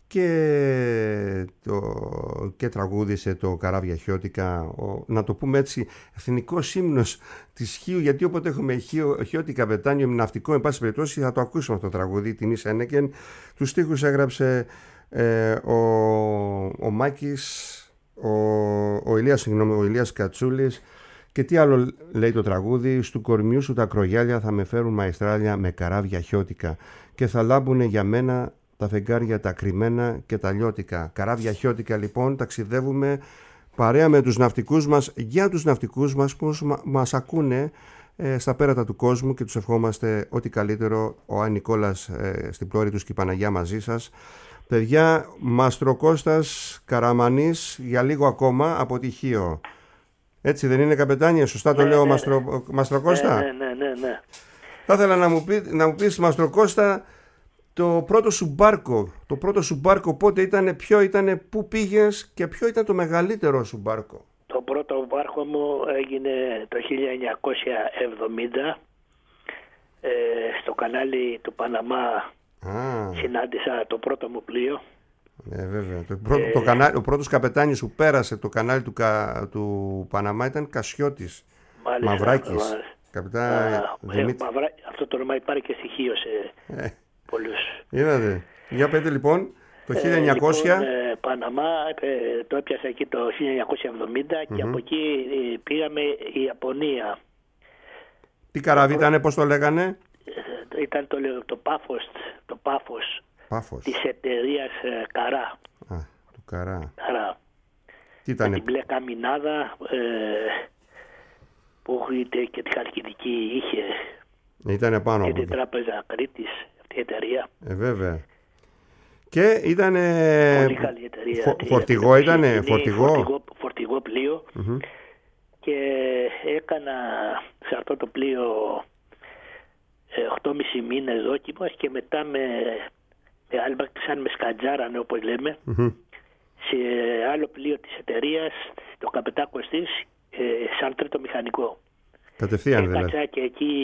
και, το, και τραγούδισε το «Καράβια χιώτικα», ο, να το πούμε έτσι, εθνικός ύμνος της Χίου, γιατί όποτε έχουμε χιο, χιώτικα πετάνιο με ναυτικό, εν πάση περιπτώσει θα το ακούσουμε αυτό το τραγούδι, την Ίσα Ένεκεν. Τους στίχους έγραψε ε, ο, ο Μάκης, ο, ο, Ηλίας, συγγνώμη, ο Ηλίας Κατσούλης. Και τι άλλο λέει το τραγούδι? Στου κορμιού σου τα κρογιάλια θα με φέρουν μαϊστράλια με καράβια χιώτικα και θα λάμπουνε για μένα τα φεγγάρια τα κρυμμένα και τα λιώτικα. Καράβια χιώτικα λοιπόν, ταξιδεύουμε παρέα με τους ναυτικούς μας, για τους ναυτικούς μας που μας ακούνε ε, στα πέρατα του κόσμου, και τους ευχόμαστε ό,τι καλύτερο. Ο Άι Νικόλας ε, στην πλώρη τους και η Παναγιά μαζί σας. Παιδιά, Μαστροκώστας Καραμανής για λίγο ακόμα από τη Χίο. Έτσι δεν είναι, καπετάνιε? Σωστά το ναι, λέω, ναι, Μαστρο... ναι. Μαστροκώστα? Ναι, ναι, ναι, ναι. Θα ήθελα να μου, πει, να μου πεις, Μαστροκώστα, το πρώτο σου μπάρκο, το πρώτο σου μπάρκο πότε ήτανε, ποιο ήτανε, πού πήγες και ποιο ήταν το μεγαλύτερο σου μπάρκο? Το πρώτο μπάρκο μου έγινε το χίλια εννιακόσια εβδομήντα ε, στο κανάλι του Παναμά. Α, συνάντησα το πρώτο μου πλοίο. ναι, βέβαια. Το πρώτο, Ε, το κανάλι, ο πρώτος καπετάνιος που πέρασε το κανάλι του, του Παναμά ήταν Κασιώτης, Μάλιστα, Μαυράκης. μάλιστα. Καπετάν Α, Δημήτρη. ε, Μαυρά, αυτό το όνομα υπάρχει και στοιχείο σε Ε, πολλούς. είδατε. Για πέντε λοιπόν, το χίλια εννιακόσια... Ε, λοιπόν, ε, Παναμά ε, το έπιασα εκεί το χίλια εννιακόσια εβδομήντα Mm-hmm. και από εκεί ε, πήγαμε η Ιαπωνία. Τι καράβι ήτανε, πώς το λέγανε? Ε, ήταν το, το Πάφος, το Πάφος Πάφος. της εταιρείας ε, Καρά. Α, του Καρά. Καρά. με την μπλε καμινάδα ε, που είτε και τη Χαλκιδική είχε. Ήτανε πάνω και από την το... Τράπεζα Κρήτης, αυτή η εταιρεία. Ε, βέβαια. Και ήτανε... Πολύ καλή εταιρεία. Φο... Φορτηγό ήτανε, φορτηγό. φορτηγό. Φορτηγό πλοίο. Mm-hmm. Και έκανα σε αυτό το πλοίο οκτώ και μισό μήνες δόκιμος και μετά με, με άλλη σαν με σκατζάρανε όπως λέμε, Mm-hmm. σε άλλο πλοίο της εταιρείας, το Καπετάν Κωστής, ε, σαν τρίτο μηχανικό. Κατευθείαν δηλαδή. Έκατσα και εκεί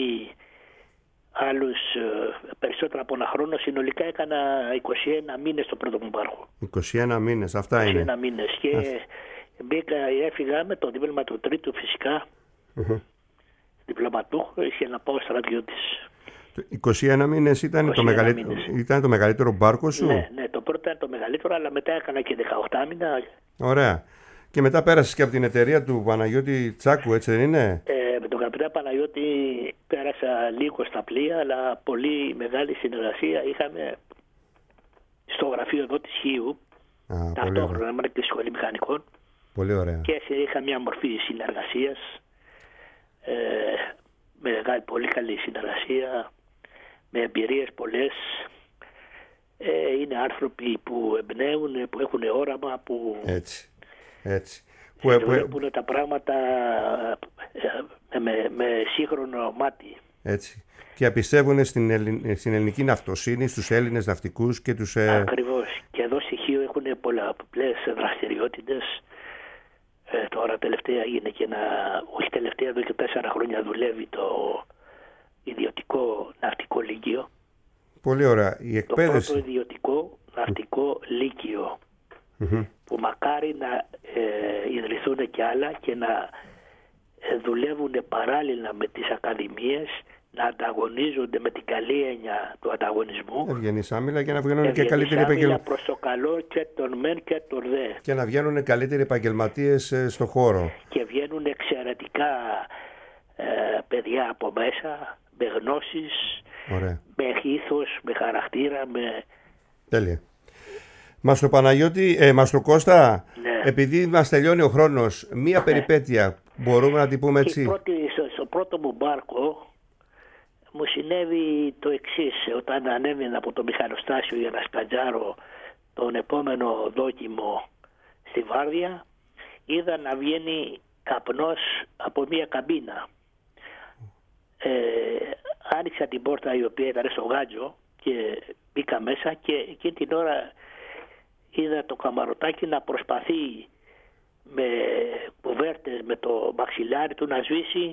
άλλους ε, περισσότερα από ένα χρόνο. Συνολικά έκανα είκοσι ένα μήνες στο πρώτο μου μπάρκο. είκοσι ένα μήνες, αυτά είκοσι ένα είναι. μήνες. Και μπήκα, έφυγα με το δίπλωμα του τρίτου φυσικά. Mm-hmm. Διπλωματούχο, είχε να πάω στρατιώτης. είκοσι ένα μήνες ήταν, είκοσι το ένα μεγαλύτερο, μήνες. ήταν το μεγαλύτερο μπάρκο σου. Ναι, ναι, το πρώτο ήταν το μεγαλύτερο, αλλά μετά έκανα και δεκαοκτώ μήνα. Ωραία. Και μετά πέρασες και από την εταιρεία του Παναγιώτη Τσάκου, έτσι δεν είναι? Ε, με τον καπιτάν Παναγιώτη πέρασα λίγο στα πλοία, αλλά πολύ μεγάλη συνεργασία είχαμε στο γραφείο εδώ της Χίου. Α, Ταυτόχρονα ήμουν και στη σχολή μηχανικών. Πολύ ωραία. Και είχα μια μορφή συνεργασίας, ε, με μεγάλη, πολύ καλή συνεργασία, με εμπειρίες πολλές. Ε, είναι άνθρωποι που εμπνέουν, που έχουν όραμα, που Έτσι. Έτσι. που, Που, που, βλέπουν τα πράγματα ε, με, με σύγχρονο μάτι. έτσι. Και πιστεύουν στην, Ελλην, στην ελληνική ναυτοσύνη, στους Έλληνες ναυτικούς και τους... Ε... Ακριβώς. Και εδώ στη Χίο έχουν πολλαπλές δραστηριότητες. Ε, τώρα τελευταία είναι και ένα, όχι τελευταία, εδώ και τέσσερα χρόνια δουλεύει το ιδιωτικό ναυτικό λύκειο. Πολύ ωραία. Η εκπαίδευση... Το πρώτο ιδιωτικό ναυτικό λύκειο. Mm-hmm. Που μακάρι να ε, ιδρυθούν και άλλα και να ε, δουλεύουν παράλληλα με τις ακαδημίες, να ανταγωνίζονται με την καλή έννοια του ανταγωνισμού. Ευγενής άμυλα και να βγαίνουν και καλύτεροι επαγγελματίες. Προς το καλό και των μεν και των δε. Και να βγαίνουν καλύτεροι επαγγελματίες ε, στο χώρο. Και βγαίνουν εξαιρετικά ε, παιδιά από μέσα, με γνώσεις, ωραία. με ήθος, με χαρακτήρα, με... Τέλεια. Μας το Παναγιώτη, ε, μας το Κώστα, ναι. επειδή μας τελειώνει ο χρόνος, μία ναι. περιπέτεια, μπορούμε να την πούμε έτσι. Πρώτη, στο, στο πρώτο μου μπάρκο μου συνέβη το εξής. Όταν ανέβαινα από το μηχανοστάσιο για να σκατζάρω τον επόμενο δόκιμο στη βάρδια, είδα να βγαίνει καπνός από μία καμπίνα. Ε, άνοιξα την πόρτα η οποία ήταν στο γάτζο και μπήκα μέσα και εκείνη την ώρα είδα το καμαρωτάκι να προσπαθεί με κουβέρτες, με το μαξιλάρι του να σβήσει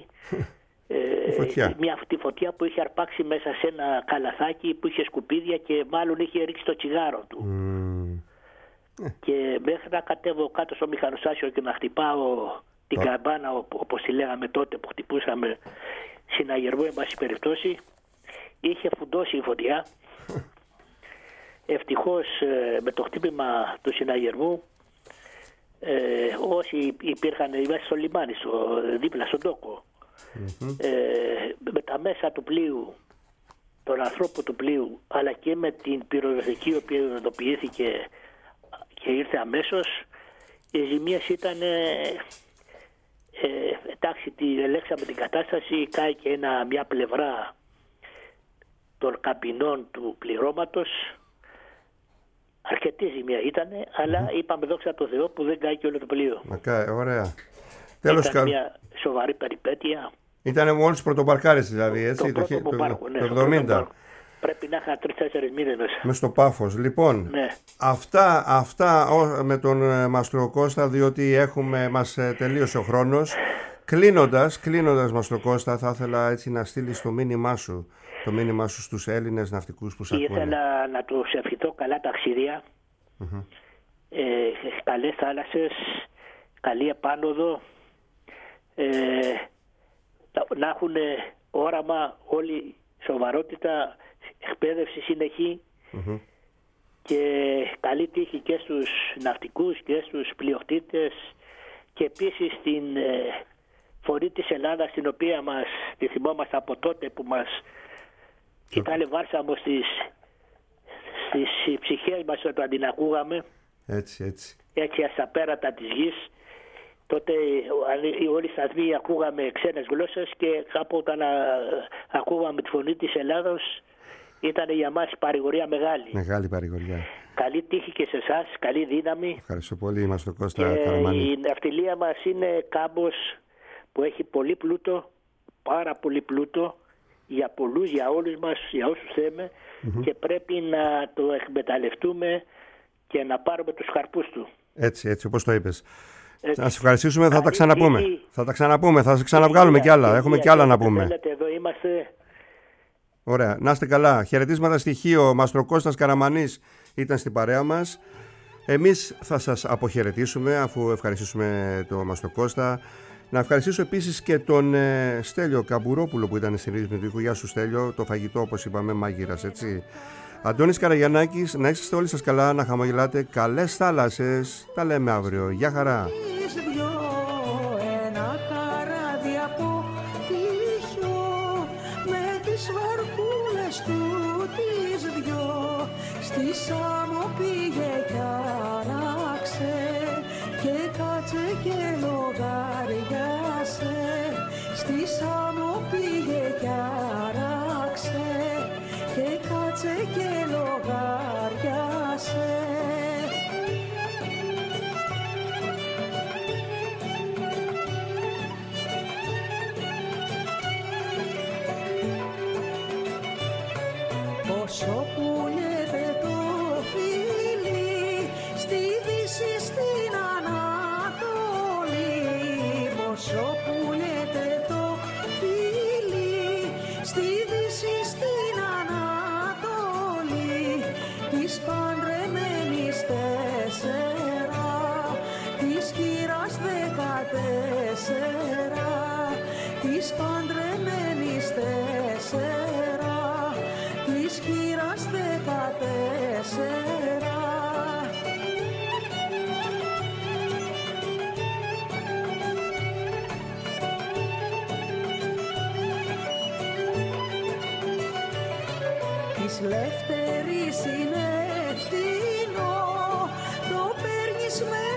ε, μια αυτή φωτιά που είχε αρπάξει μέσα σε ένα καλαθάκι που είχε σκουπίδια και μάλλον είχε ρίξει το τσιγάρο του. Mm. Και μέχρι να κατέβω κάτω στο μηχανοστάσιο και να χτυπάω την καμπάνα, όπως τη λέγαμε τότε που χτυπούσαμε συναγερμό, εν πάση περιπτώσει, είχε φουντώσει η φωτιά. Ευτυχώς με το χτύπημα του συναγερμού, ε, όσοι υπήρχαν μέσα στο λιμάνι, στο, δίπλα στον τόκο, mm-hmm. ε, με τα μέσα του πλοίου, τον ανθρώπου του πλοίου, αλλά και με την πυροσβεστική η οποία ειδοποιήθηκε και ήρθε αμέσως, οι ζημίες ήταν, ε, ε, εντάξει, τη ελέγξαμε την κατάσταση, κάει και ένα, μια πλευρά των καμπινών του πληρώματος. Αρκετή ζημία ήταν, αλλά mm. είπαμε δόξα τω Θεώ που δεν κάει και όλο το πλοίο. Μακά, ωραία. Τέλος ήταν κα... μια σοβαρή περιπέτεια. Ήταν μόλις πρωτοπαρκάρες δηλαδή, έτσι, το, το, το, το, μπάρκο, ναι, το εβδομήντα. Πρέπει να είχα τρεις-τέσσερις μήνες μέσα. Μες στο Πάφος. Λοιπόν, ναι. αυτά, αυτά με τον Μαστρο Κώστα, διότι έχουμε, μας τελείωσε ο χρόνος. Κλείνοντας, κλείνοντας Μαστρο Κώστα, θα ήθελα έτσι να στείλεις το μήνυμά σου. Το μήνυμά σου στους Έλληνες ναυτικούς που σ' ακούνε. Ήθελα να τους ευχηθώ καλά ταξίδια, mm-hmm. ε, καλές θάλασσες, καλή επάνωδο, ε, να έχουν όραμα όλοι, σοβαρότητα, εκπαίδευση συνεχή mm-hmm. και καλή τύχη και στους ναυτικούς και στους πλειοκτήτες και επίσης στην ε, φωνή της Ελλάδας, την οποία μας τη θυμόμαστε από τότε που μας ήταν βάρσαμο στις, στις ψυχές μας όταν την ακούγαμε. Έτσι, έτσι. Έτσι ασταπέρατα της γης. Τότε όλοι οι σταθμοί ακούγαμε ξένες γλώσσες και κάπου όταν α, ακούγαμε τη φωνή της Ελλάδος ήταν για μας παρηγορία μεγάλη. Μεγάλη παρηγορία. Καλή τύχη και σε εσάς, καλή δύναμη. Ευχαριστώ πολύ, είμαστε ο Κώστα Καραμανή. Η ναυτιλία μας είναι κάμπος που έχει πολύ πλούτο, πάρα πολύ πλούτο για πολλούς, για όλους μας, για όσους θέμε mm-hmm. και πρέπει να το εκμεταλλευτούμε και να πάρουμε τους καρπούς του. Έτσι, έτσι όπως το είπες. Έτσι. Να σε ευχαριστήσουμε, θα τα ξαναπούμε. Τύχη. Θα τα ξαναπούμε, θα σε ξαναβγάλουμε κι άλλα. Έχουμε κι άλλα να πούμε. Θέλετε, εδώ είμαστε. Ωραία, να είστε καλά. Χαιρετίσματα στοιχείο. Ο Μαστρο Κώστας Καραμανής ήταν στην παρέα μας. Εμείς θα σας αποχαιρετήσουμε αφού ευχαριστήσουμε τον Μαστρο Κώστα. Να ευχαριστήσω επίσης και τον ε, Στέλιο Καμπουρόπουλο που ήταν στην ρύθμιση του ήχου. Γεια σου Στέλιο, το φαγητό όπως είπαμε μάγειρας, έτσι. Αντώνης Καραγιαννάκης, να είσαστε όλοι σας καλά, να χαμογελάτε, καλές θάλασσες, τα λέμε αύριο, γεια χαρά. Ένα καράβι από τυχιό με τις βαρκούλες του τις δυο στη Σάμο πήγε κι άραξε και κάτσε και λογαριάσε. Στη Σάμο πήγε κι άραξε και κάτσε και λογαριάσε. Πόσο πουλιέται το φίλι στη Δύση στην Ανατολή. Πόσο πουλιέται το φίλι στη Δύση στην Ανατολή. Της παντρεμένης τέσσερα, της χείρας δεκατέσσερα, της παντρεμένης τέσσερα, της χείρας δεκατέσσερα. Της Λευτερής είναι